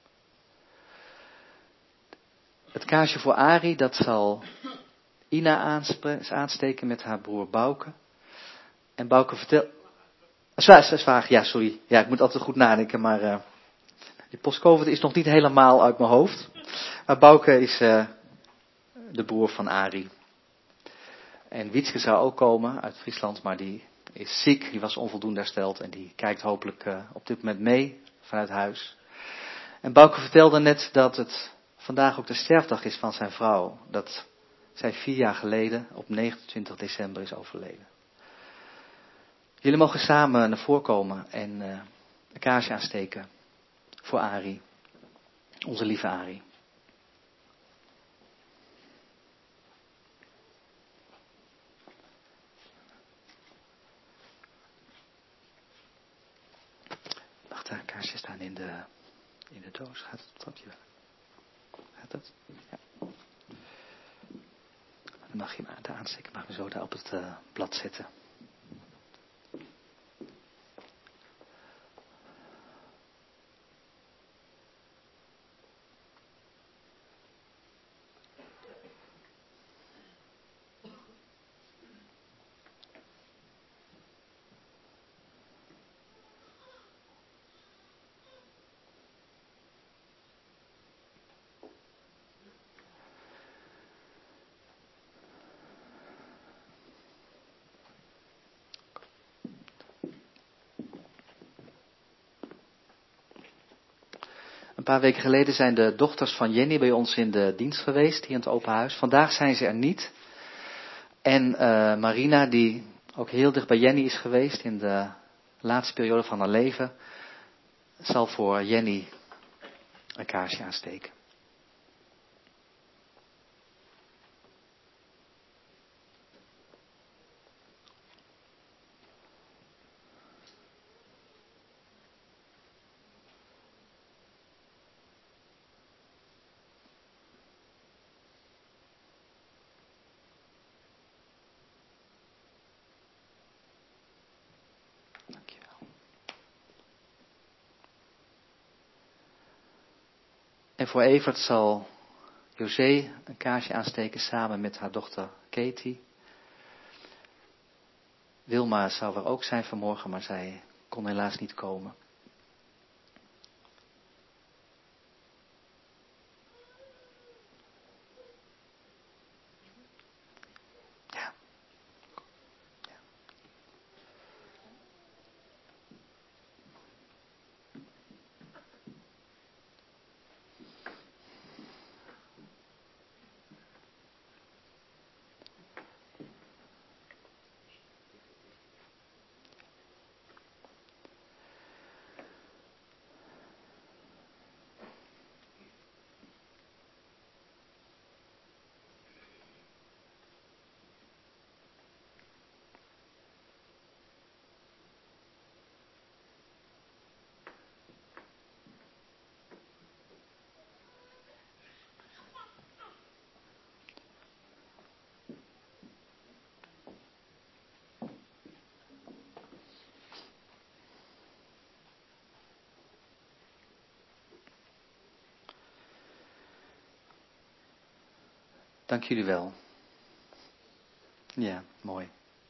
Het kaarsje voor Arie, dat zal Ina aansteken met haar broer Bouke. En Bouke vertelt... Zwager, ja, sorry. Ja, ik moet altijd goed nadenken, maar die postcode is nog niet helemaal uit mijn hoofd. Maar Bouke is de broer van Arie. En Wietske zou ook komen uit Friesland, maar die is ziek, die was onvoldoende hersteld en die kijkt hopelijk op dit moment mee vanuit huis. En Bouke vertelde net dat het vandaag ook de sterfdag is van zijn vrouw. Dat zij 4 jaar geleden op 29 december is overleden. Jullie mogen samen naar voren komen en een kaarsje aansteken voor Arie. Onze lieve Arie. Wacht, daar kaarsjes staan in de doos. Gaat het op trapje? Gaat het? Ja. Dan mag je hem daar aansteken. Mag je zo daar op het blad zetten. Een paar weken geleden zijn de dochters van Jenny bij ons in de dienst geweest, hier in het open huis. Vandaag zijn ze er niet. En Marina, die ook heel dicht bij Jenny is geweest in de laatste periode van haar leven, zal voor Jenny een kaarsje aansteken. En voor Evert zal José een kaarsje aansteken samen met haar dochter Katie. Wilma zou er ook zijn vanmorgen, maar zij kon helaas niet komen. Ja. Dank jullie wel. Ja, mooi.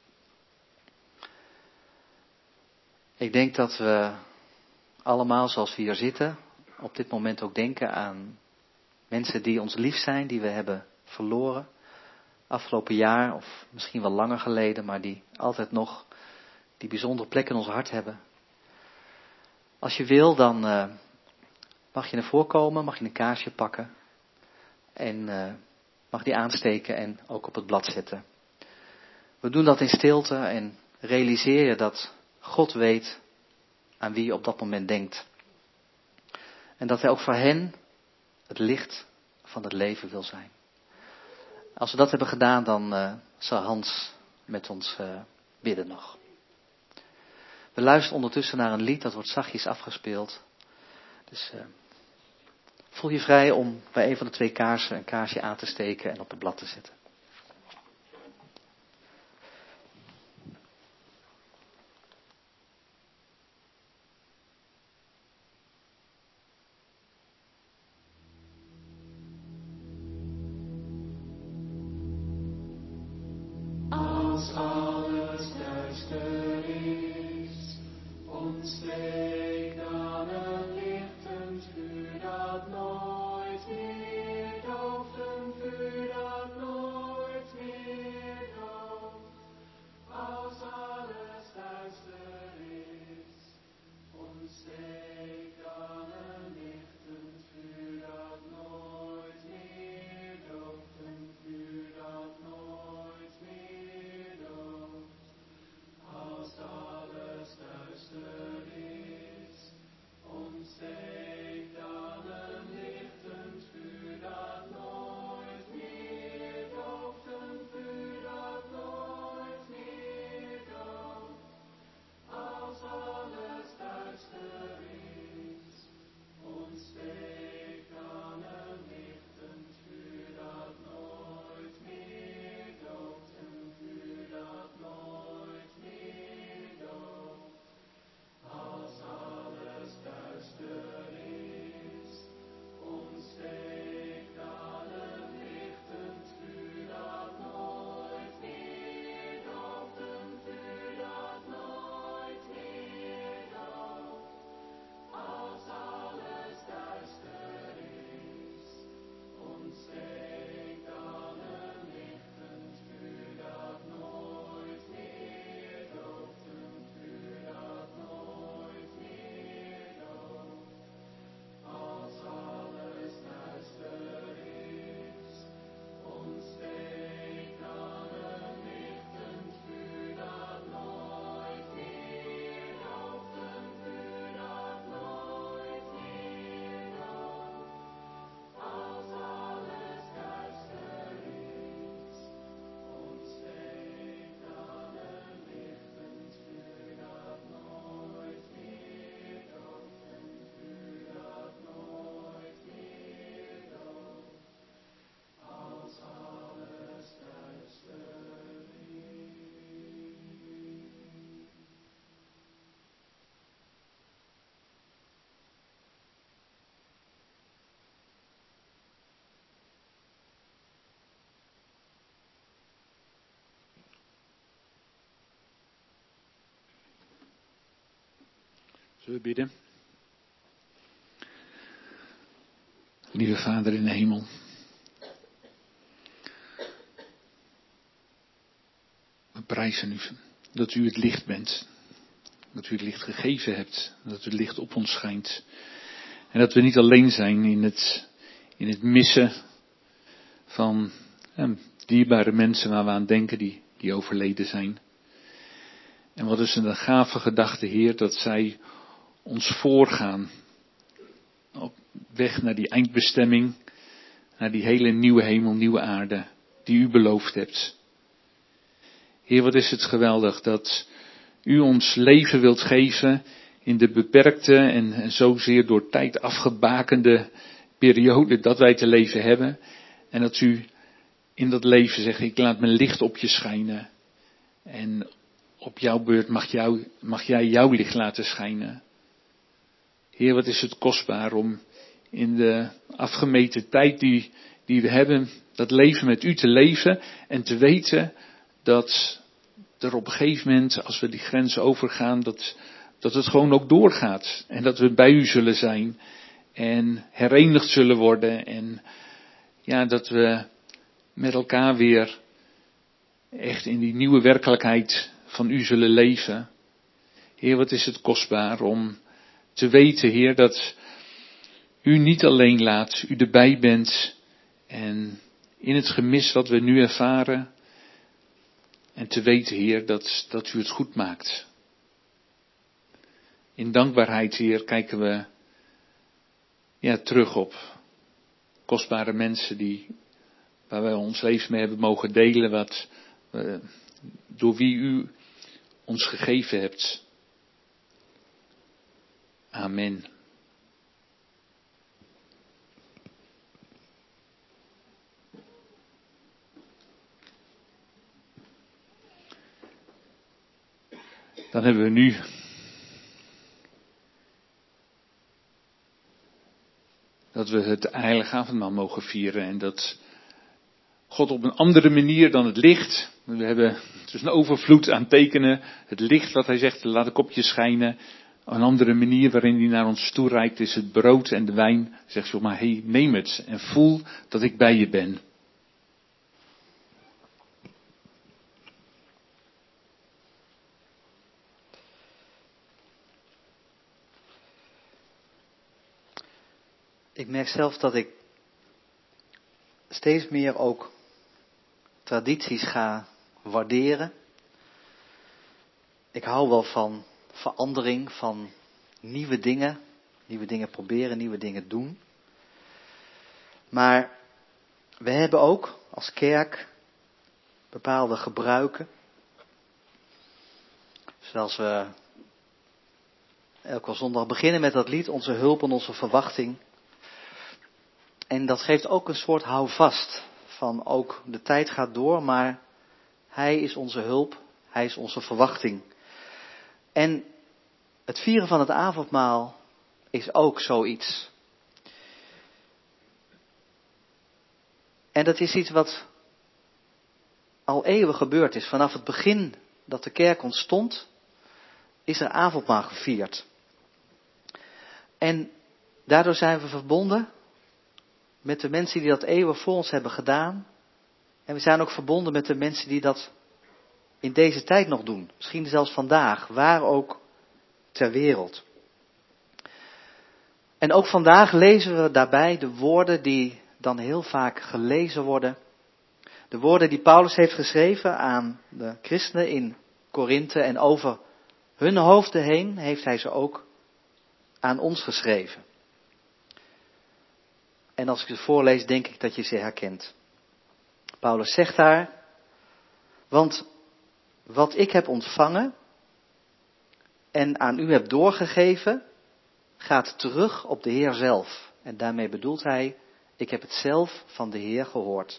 Ik denk dat we allemaal, zoals we hier zitten, op dit moment ook denken aan mensen die ons lief zijn, die we hebben verloren. Afgelopen jaar, of misschien wel langer geleden, maar die altijd nog die bijzondere plek in ons hart hebben. Als je wil, dan mag je naar voren komen, mag je een kaarsje pakken. En mag die aansteken en ook op het blad zetten. We doen dat in stilte en realiseer je dat God weet aan wie je op dat moment denkt. En dat hij ook voor hen het licht van het leven wil zijn. Als we dat hebben gedaan, dan zal Hans met ons bidden nog. We luisteren ondertussen naar een lied, dat wordt zachtjes afgespeeld. Dus voel je vrij om bij een van de 2 kaarsen een kaarsje aan te steken en op het blad te zetten. Als alles duister is, ontsteekt dan een lichtend vuur dat nooit meer dooft, een vuur dat nooit Zullen we bidden? Lieve Vader in de hemel. We prijzen u dat u het licht bent. Dat u het licht gegeven hebt. Dat het licht op ons schijnt. En dat we niet alleen zijn in het missen van dierbare mensen waar we aan denken die overleden zijn. En wat is een gave gedachte, Heer, dat zij ons voorgaan. Op weg naar die eindbestemming. Naar die hele nieuwe hemel, nieuwe aarde. Die u beloofd hebt. Heer, wat is het geweldig dat u ons leven wilt geven in de beperkte en zozeer door tijd afgebakende periode dat wij te leven hebben. En dat u in dat leven zegt, ik laat mijn licht op je schijnen. En op jouw beurt mag jij jouw licht laten schijnen. Heer, wat is het kostbaar om in de afgemeten tijd die we hebben, dat leven met u te leven en te weten dat er op een gegeven moment, als we die grens overgaan, dat het gewoon ook doorgaat. En dat we bij u zullen zijn en herenigd zullen worden en ja, dat we met elkaar weer echt in die nieuwe werkelijkheid van u zullen leven. Heer, wat is het kostbaar om te weten, Heer, dat u niet alleen laat, u erbij bent en in het gemis wat we nu ervaren en te weten, Heer, dat u het goed maakt. In dankbaarheid, Heer, kijken we terug op kostbare mensen waar wij ons leven mee hebben mogen delen, door wie u ons gegeven hebt. Amen. Dan hebben we nu dat we het heilige avondmaal mogen vieren en dat God op een andere manier dan het licht, we hebben dus een overvloed aan tekenen, het licht wat hij zegt, laat ik op je schijnen, een andere manier waarin hij naar ons toereikt is het brood en de wijn, zegt zo maar, hey, neem het en voel dat ik bij je ben. Ik merk zelf dat ik steeds meer ook tradities ga waarderen. Ik hou wel van verandering, van nieuwe dingen proberen, nieuwe dingen doen. Maar we hebben ook als kerk bepaalde gebruiken. Zoals we elke zondag beginnen met dat lied, onze hulp en onze verwachting. En dat geeft ook een soort houvast van ook de tijd gaat door, maar hij is onze hulp, hij is onze verwachting. En het vieren van het avondmaal is ook zoiets. En dat is iets wat al eeuwen gebeurd is. Vanaf het begin dat de kerk ontstond, is er avondmaal gevierd. En daardoor zijn we verbonden met de mensen die dat eeuwen voor ons hebben gedaan. En we zijn ook verbonden met de mensen die dat in deze tijd nog doen. Misschien zelfs vandaag, waar ook ter wereld. En ook vandaag lezen we daarbij de woorden die dan heel vaak gelezen worden. De woorden die Paulus heeft geschreven aan de christenen in Korinthe. En over hun hoofden heen heeft hij ze ook aan ons geschreven. En als ik ze voorlees, denk ik dat je ze herkent. Paulus zegt daar, want wat ik heb ontvangen en aan u heb doorgegeven, gaat terug op de Heer zelf. En daarmee bedoelt hij, ik heb het zelf van de Heer gehoord.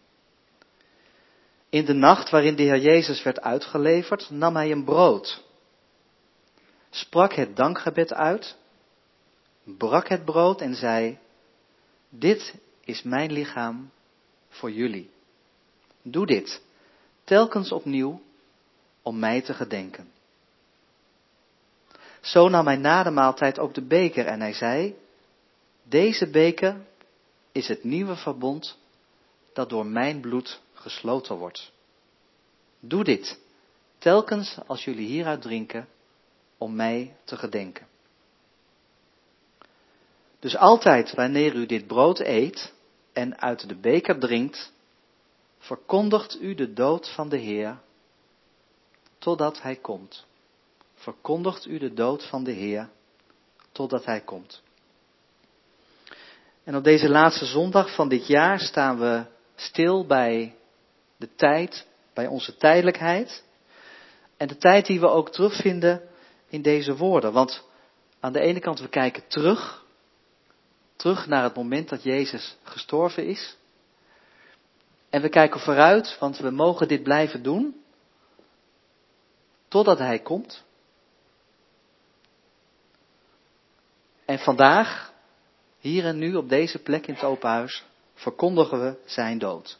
In de nacht waarin de Heer Jezus werd uitgeleverd, nam hij een brood, sprak het dankgebed uit, brak het brood en zei, dit is mijn lichaam voor jullie. Doe dit, telkens opnieuw, om mij te gedenken. Zo nam hij na de maaltijd ook de beker en hij zei, deze beker is het nieuwe verbond dat door mijn bloed gesloten wordt. Doe dit, telkens als jullie hieruit drinken, om mij te gedenken. Dus altijd wanneer u dit brood eet en uit de beker drinkt, verkondigt u de dood van de Heer, totdat hij komt. Verkondigt u de dood van de Heer, totdat hij komt. En op deze laatste zondag van dit jaar staan we stil bij de tijd, bij onze tijdelijkheid. En de tijd die we ook terugvinden in deze woorden. Want aan de ene kant we kijken terug naar het moment dat Jezus gestorven is. En we kijken vooruit, want we mogen dit blijven doen, totdat hij komt. En vandaag, hier en nu op deze plek in het open huis, verkondigen we zijn dood.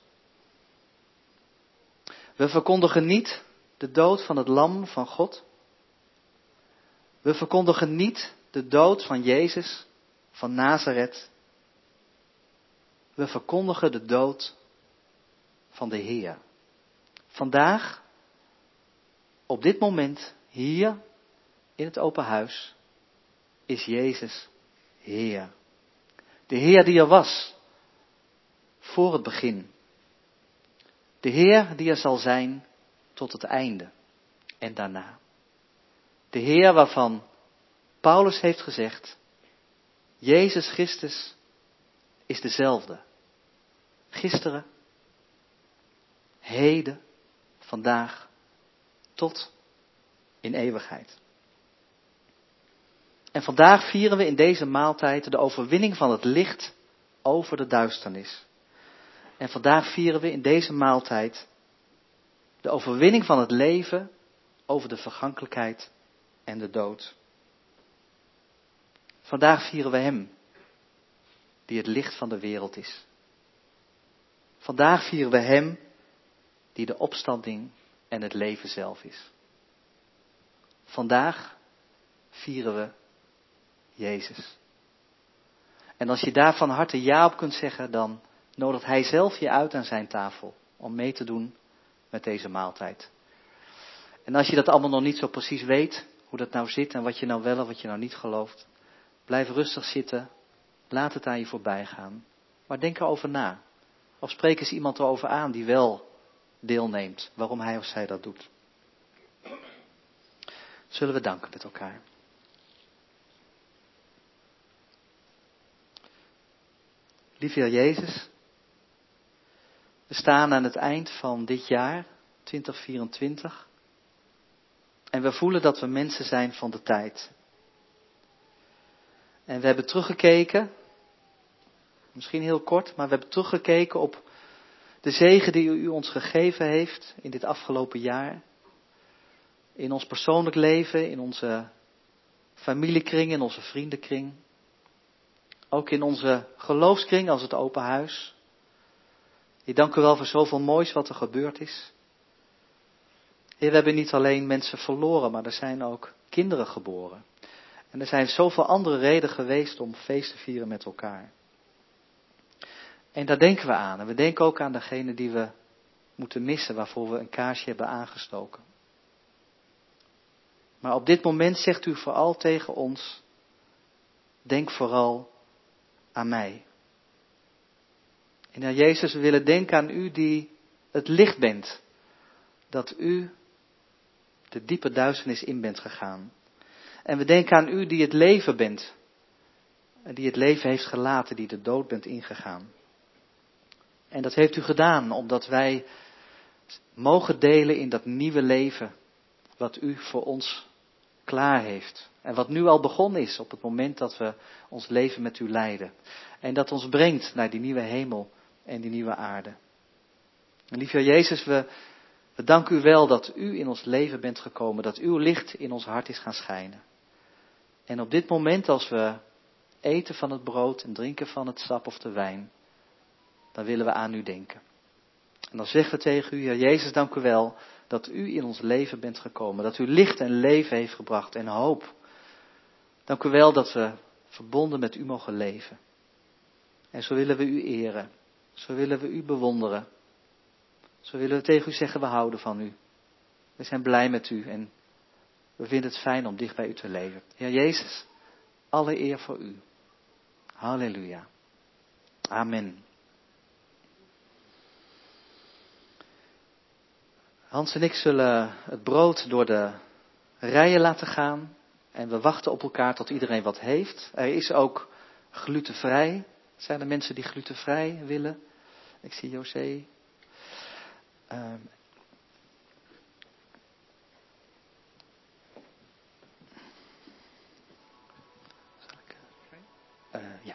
We verkondigen niet de dood van het lam van God. We verkondigen niet de dood van Jezus van Nazareth. We verkondigen de dood van de Heer. Vandaag, op dit moment, hier in het open huis, is Jezus Heer. De Heer die er was, voor het begin. De Heer die er zal zijn tot het einde en daarna. De Heer waarvan Paulus heeft gezegd, Jezus Christus is dezelfde. Gisteren, heden, vandaag, tot in eeuwigheid. En vandaag vieren we in deze maaltijd de overwinning van het licht over de duisternis. En vandaag vieren we in deze maaltijd de overwinning van het leven over de vergankelijkheid en de dood. Vandaag vieren we Hem, die het licht van de wereld is. Vandaag vieren we Hem, die de opstanding en het leven zelf is. Vandaag vieren we Jezus. En als je daar van harte ja op kunt zeggen, dan nodigt Hij zelf je uit aan zijn tafel om mee te doen met deze maaltijd. En als je dat allemaal nog niet zo precies weet, hoe dat nou zit en wat je nou wel of wat je nou niet gelooft, blijf rustig zitten, laat het aan je voorbij gaan, maar denk erover na. Of spreek eens iemand erover aan die wel deelneemt, waarom hij of zij dat doet. Zullen we danken met elkaar. Lieve Heer Jezus, we staan aan het eind van dit jaar, 2024. En we voelen dat we mensen zijn van de tijd. En we hebben teruggekeken, misschien heel kort, maar we hebben teruggekeken op de zegen die u ons gegeven heeft in dit afgelopen jaar. In ons persoonlijk leven, in onze familiekring, in onze vriendenkring. Ook in onze geloofskring als het open huis. Ik dank u wel voor zoveel moois wat er gebeurd is. Heer, we hebben niet alleen mensen verloren, maar er zijn ook kinderen geboren. En er zijn zoveel andere redenen geweest om feest te vieren met elkaar. En daar denken we aan. En we denken ook aan degene die we moeten missen, waarvoor we een kaarsje hebben aangestoken. Maar op dit moment zegt u vooral tegen ons, denk vooral aan mij. En Heer Jezus, we willen denken aan u die het licht bent. Dat u de diepe duisternis in bent gegaan. En we denken aan u die het leven bent. En die het leven heeft gelaten, die de dood bent ingegaan. En dat heeft u gedaan omdat wij mogen delen in dat nieuwe leven wat u voor ons klaar heeft. En wat nu al begonnen is op het moment dat we ons leven met u leiden. En dat ons brengt naar die nieuwe hemel en die nieuwe aarde. En lieve Heer Jezus, we danken u wel dat u in ons leven bent gekomen. Dat uw licht in ons hart is gaan schijnen. En op dit moment als we eten van het brood en drinken van het sap of de wijn, dan willen we aan u denken. En dan zeggen we tegen u, Heer Jezus, dank u wel dat u in ons leven bent gekomen. Dat u licht en leven heeft gebracht en hoop Dank u wel dat we verbonden met u mogen leven. En zo willen we u eren. Zo willen we u bewonderen. Zo willen we tegen u zeggen, we houden van u. We zijn blij met u en we vinden het fijn om dicht bij u te leven. Heer Jezus, alle eer voor u. Halleluja. Amen. Hans en ik zullen het brood door de rijen laten gaan. En we wachten op elkaar tot iedereen wat heeft. Er is ook glutenvrij. Zijn er mensen die glutenvrij willen? Ik zie José. Ja.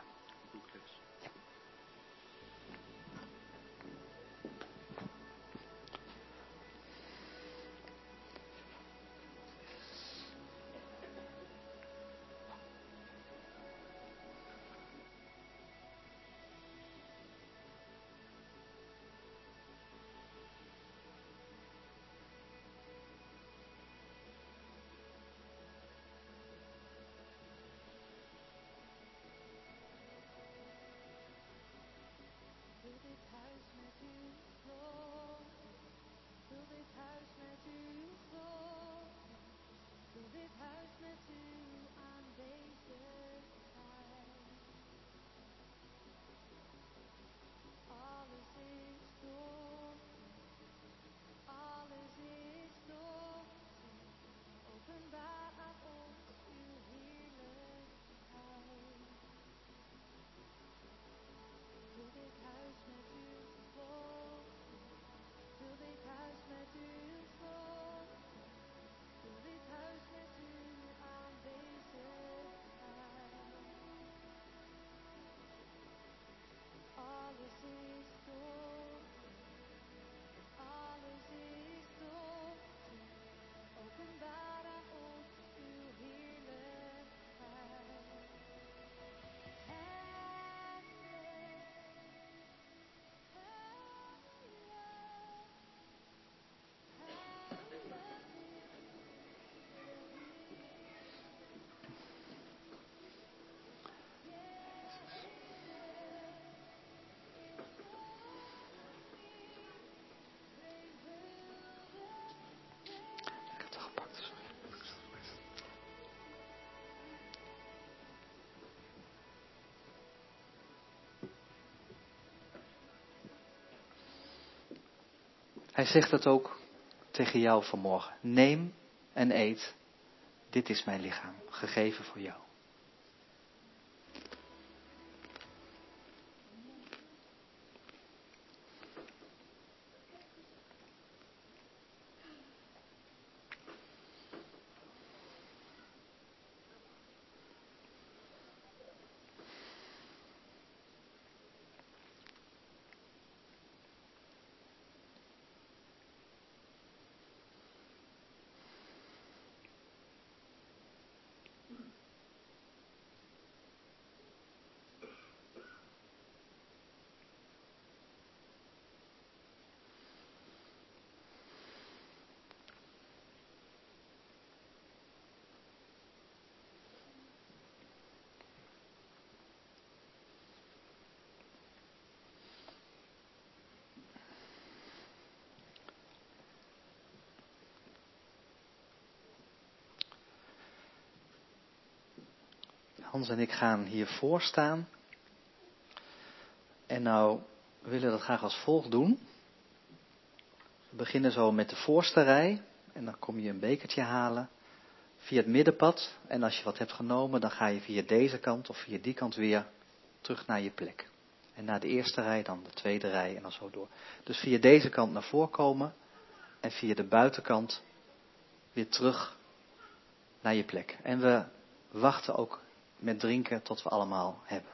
Hij zegt dat ook tegen jou vanmorgen. Neem en eet. Dit is mijn lichaam, gegeven voor jou. Hans en ik gaan hiervoor staan. En nou, we willen dat graag als volgt doen. We beginnen zo met de voorste rij. En dan kom je een bekertje halen. Via het middenpad. En als je wat hebt genomen, dan ga je via deze kant of via die kant weer terug naar je plek. En na de eerste rij dan de tweede rij en dan zo door. Dus via deze kant naar voren komen. En via de buitenkant weer terug naar je plek. En we wachten ook met drinken tot we allemaal hebben.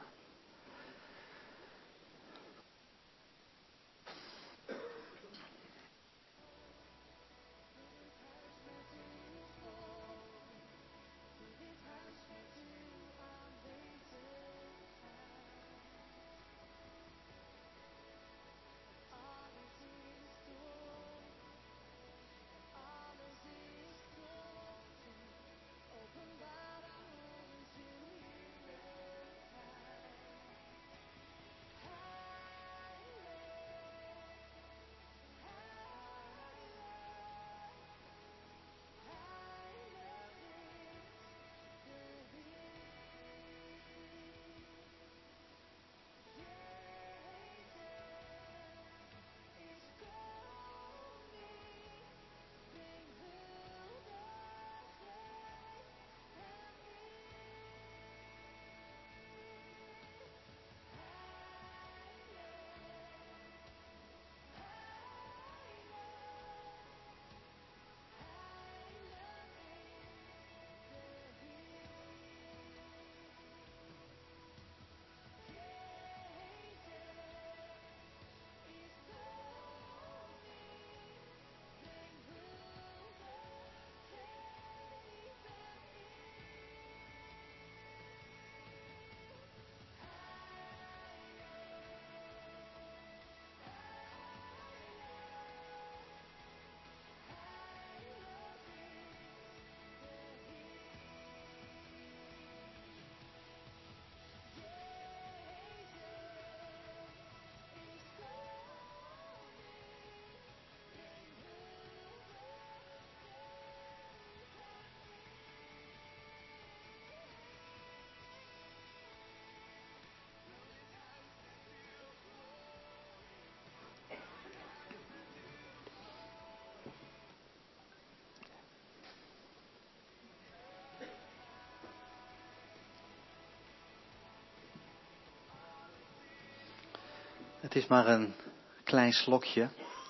Het is maar een klein slokje,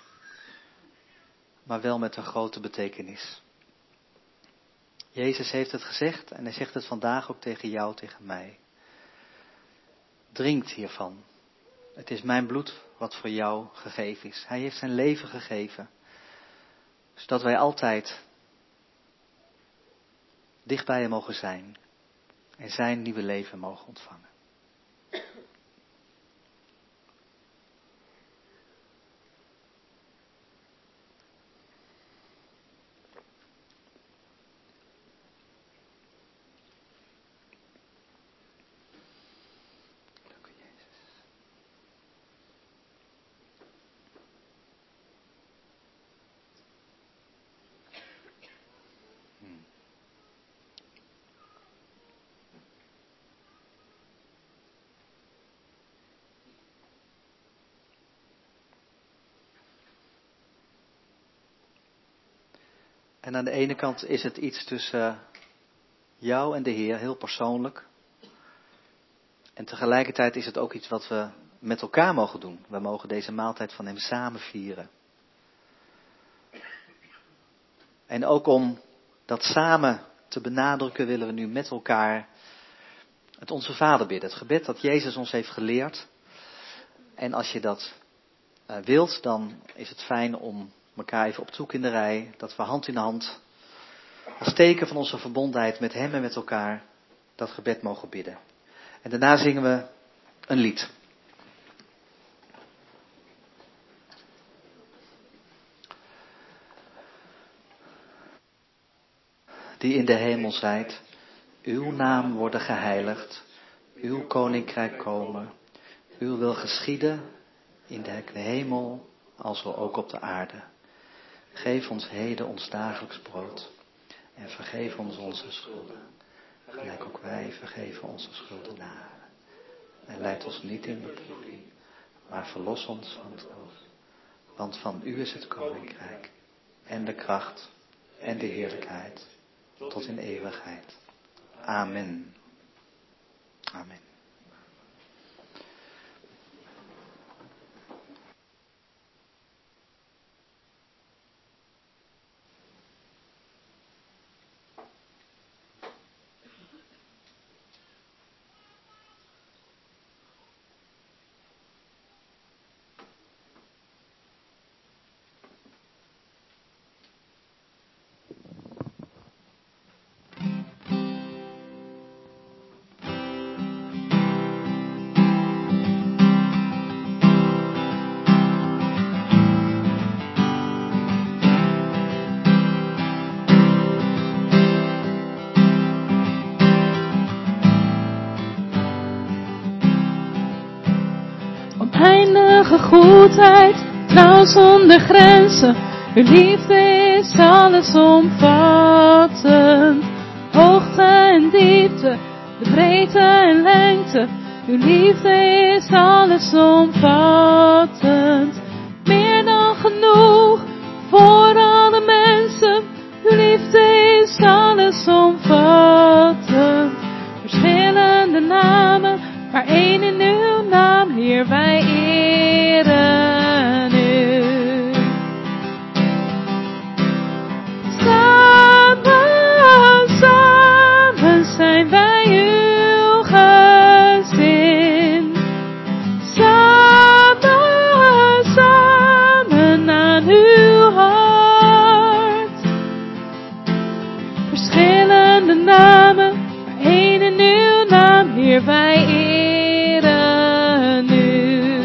maar wel met een grote betekenis. Jezus heeft het gezegd en hij zegt het vandaag ook tegen jou, tegen mij. Drinkt hiervan. Het is mijn bloed wat voor jou gegeven is. Hij heeft zijn leven gegeven, zodat wij altijd dicht bij hem mogen zijn en zijn nieuwe leven mogen ontvangen. En aan de ene kant is het iets tussen jou en de Heer, heel persoonlijk. En tegelijkertijd is het ook iets wat we met elkaar mogen doen. We mogen deze maaltijd van hem samen vieren. En ook om dat samen te benadrukken willen we nu met elkaar het Onze Vader bidden. Het gebed dat Jezus ons heeft geleerd. En als je dat wilt, dan is het fijn om elkaar even op te zoeken in de rij. Dat we hand in hand, als teken van onze verbondenheid met hem en met elkaar, dat gebed mogen bidden. En daarna zingen we een lied. Die in de hemel zijt, uw naam worden geheiligd, uw koninkrijk komen, uw wil geschieden in de hemel als wel ook op de aarde. Geef ons heden ons dagelijks brood en vergeef ons onze schulden, gelijk ook wij vergeven onze schuldenaren. En leid ons niet in beproeving, maar verlos ons van het kwaad. Want van u is het koninkrijk en de kracht en de heerlijkheid tot in eeuwigheid. Amen. Amen. Oneindige goedheid, trouw zonder grenzen. Uw liefde is allesomvattend. Hoogte en diepte, de breedte en lengte. Uw liefde is allesomvattend. Meer dan genoeg voor alle mensen. Uw liefde is allesomvattend. Verschillende namen, maar één in uw naam, Heer, wij eren u. Samen, samen zijn wij uw gezin. Samen, samen aan uw hart. Verschillende namen, maar één in uw naam, Heer, wij eren u.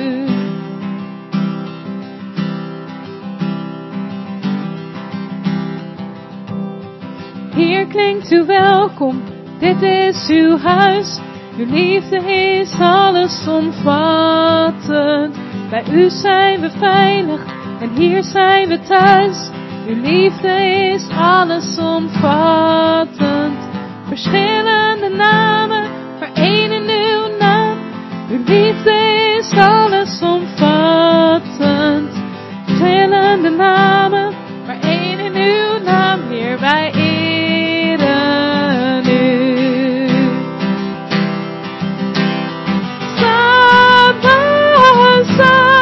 Hier klinkt uw welkom, dit is uw huis. Uw liefde is allesomvattend. Bij u zijn we veilig en hier zijn we thuis. Uw liefde is allesomvattend. Verschillende namen, maar één in uw naam. Uw liefde is allesomvattend. Verschillende namen, maar één in uw naam, Heer, wij eren u. Samen, samen.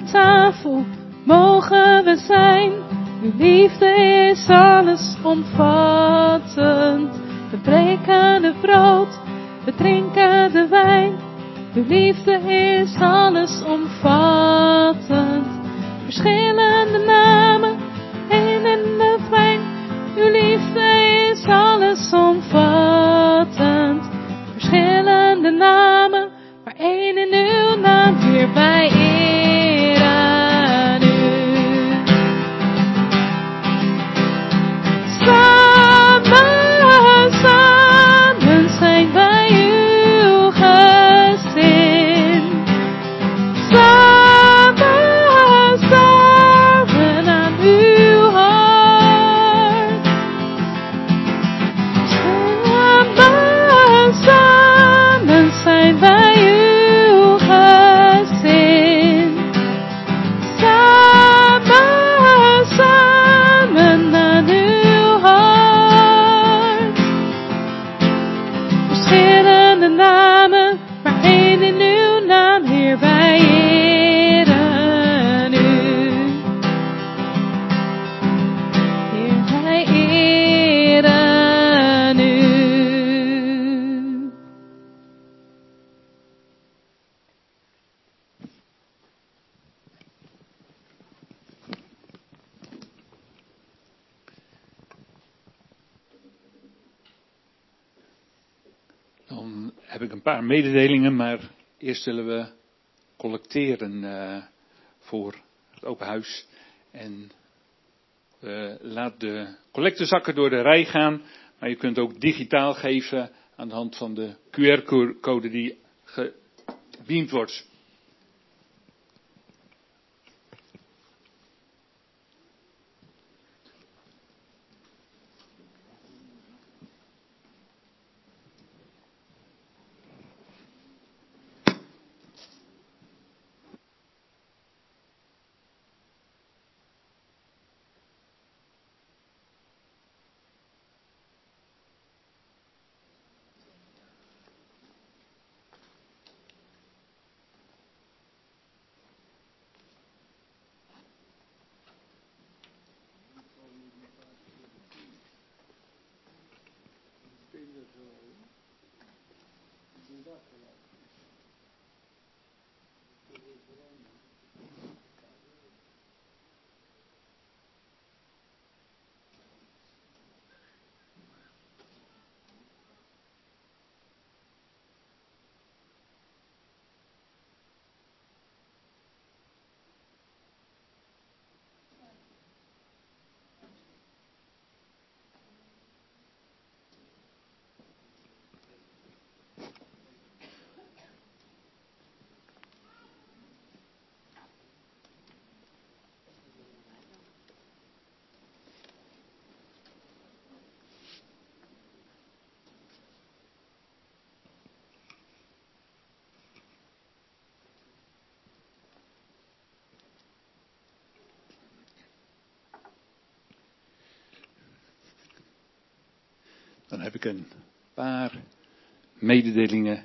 tafel mogen we zijn. Uw liefde is alles omvattend. We breken het brood, we drinken de wijn. Uw liefde is alles omvattend. Verschillende namen, één in de fijn. Uw liefde is alles omvattend. Verschillende namen, maar één in uw naam. Heer, wij eren u. Samen zijn wij uw gezin. Samen staren aan uw hart. Samen zijn wij uw gezin. Samen aan uw hart. Verschillende namen, maar één in uw naam, Heer, wij eren u. Heer, wij eren u. Dan heb ik een paar mededelingen, maar eerst willen we collecteren voor het open huis. En laat de collectezakken door de rij gaan, maar je kunt ook digitaal geven aan de hand van de QR-code die gebeamd wordt. Dan heb ik een paar mededelingen.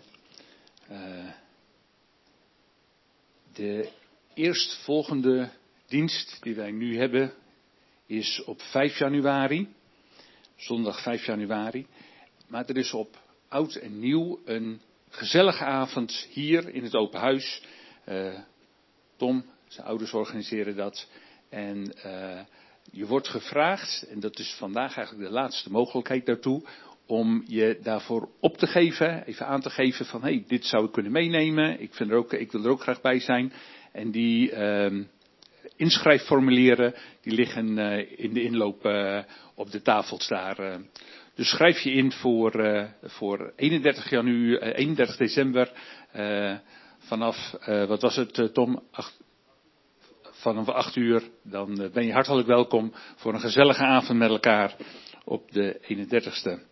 De eerstvolgende dienst die wij nu hebben is op 5 januari. Zondag 5 januari. Maar er is op oud en nieuw een gezellige avond hier in het open huis. Tom, zijn ouders organiseren dat. En je wordt gevraagd, en dat is vandaag eigenlijk de laatste mogelijkheid daartoe, om je daarvoor op te geven, even aan te geven van hey, dit zou ik kunnen meenemen, ik wil er ook graag bij zijn. En die inschrijfformulieren, die liggen in de inloop op de tafels daar. Dus schrijf je in voor 31 december vanaf, wat was het Tom, vanaf 8 uur, dan ben je hartelijk welkom voor een gezellige avond met elkaar op de 31ste.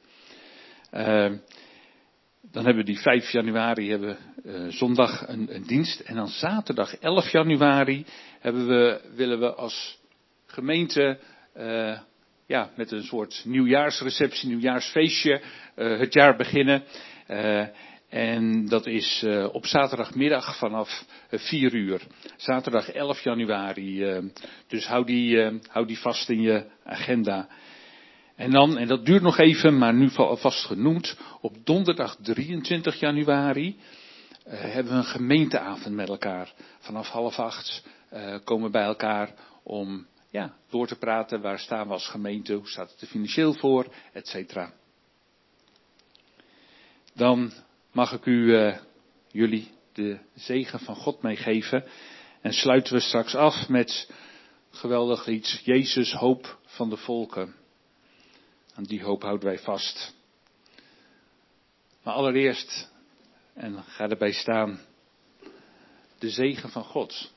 Dan hebben we die 5 januari, zondag een dienst. En dan zaterdag 11 januari willen we als gemeente met een soort nieuwjaarsreceptie, nieuwjaarsfeestje het jaar beginnen. En dat is op zaterdagmiddag vanaf 4 uur. Zaterdag 11 januari. Dus hou die vast in je agenda. En dan, en dat duurt nog even, maar nu alvast genoemd. Op donderdag 23 januari hebben we een gemeenteavond met elkaar. Vanaf 7:30 komen we bij elkaar om door te praten. Waar staan we als gemeente? Hoe staat het er financieel voor? Etcetera. Dan mag ik jullie de zegen van God meegeven. En sluiten we straks af met geweldig iets. Jezus, hoop van de volken. Aan die hoop houden wij vast. Maar allereerst, en ga erbij staan, de zegen van God.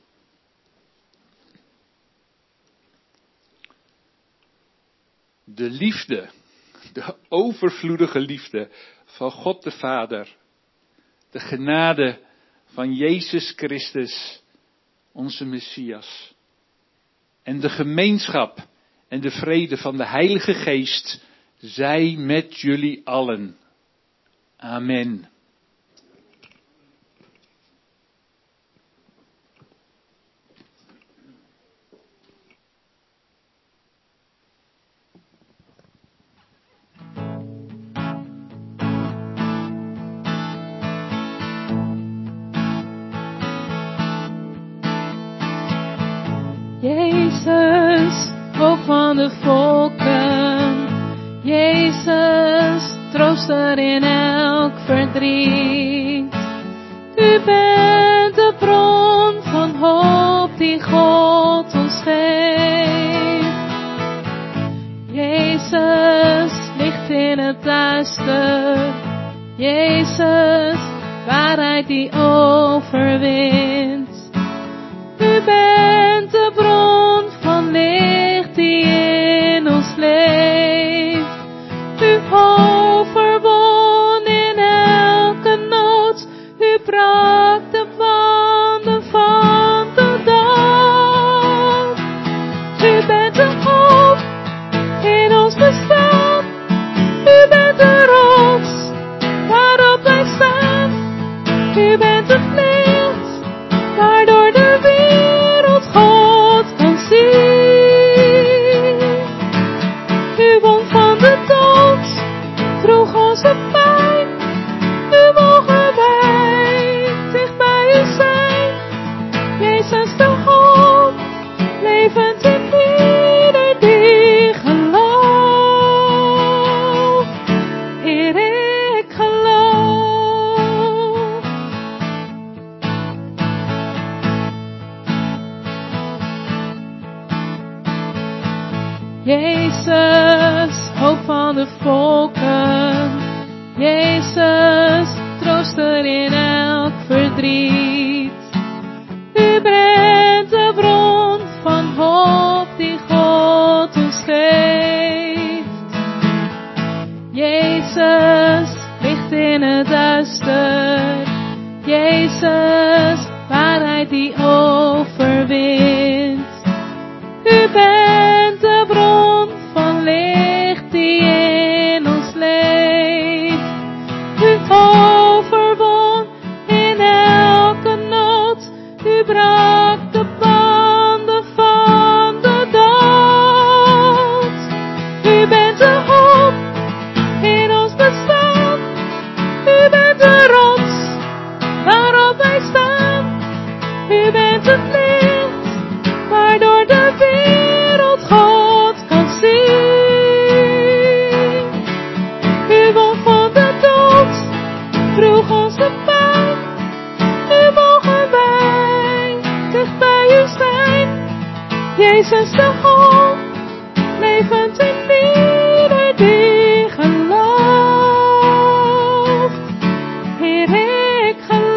De liefde, de overvloedige liefde van God de Vader. De genade van Jezus Christus, onze Messias. En de gemeenschap en de vrede van de Heilige Geest zij met jullie allen. Amen. Jezus, hoop van de volken. Jezus, trooster in elk verdriet. U bent de bron van hoop die God ons geeft. Jezus, licht in het duister. Jezus, waarheid die overwint. U bent de bron van licht die in ons leeft. U overwon in elke nood. U brak de banden van de dood. U bent de hoop in ons bestaan. U bent de rots waarop wij staan. U bent het licht waardoor de wereld God kan zien. U won van de dood, droeg onze pijn. Nu mogen wij dicht bij u zijn. Jezus de hoop, levend in ieder die gelooft. Heer, ik geloof. Jezus, hoop van de volken. Jezus, trooster in elk verdriet. U bent de bron van hoop die God ons geeft. Jezus, licht in het duister. Jezus, waarheid die overwint. U bent de bron van licht die in ons leeft. U overwon in elke nood. U brak de banden van de dood. U bent de hoop in ons bestaan. U bent de rots waarop wij staan. U bent het licht waardoor de wereld God kan zien. U won van de dood, droeg onze pijn. Nu mogen wij dicht bij u zijn. Jezus de hoop, levend in ieder die gelooft. Heer, ik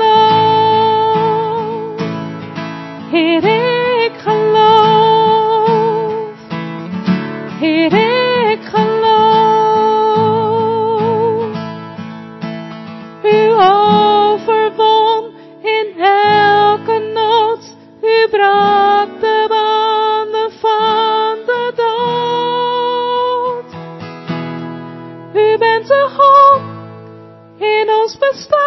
geloof. Heer, ik geloof. Heer, ik geloof. U overwon in elke nood. U brak de banden van de dood. U bent de hoop in ons bestaan.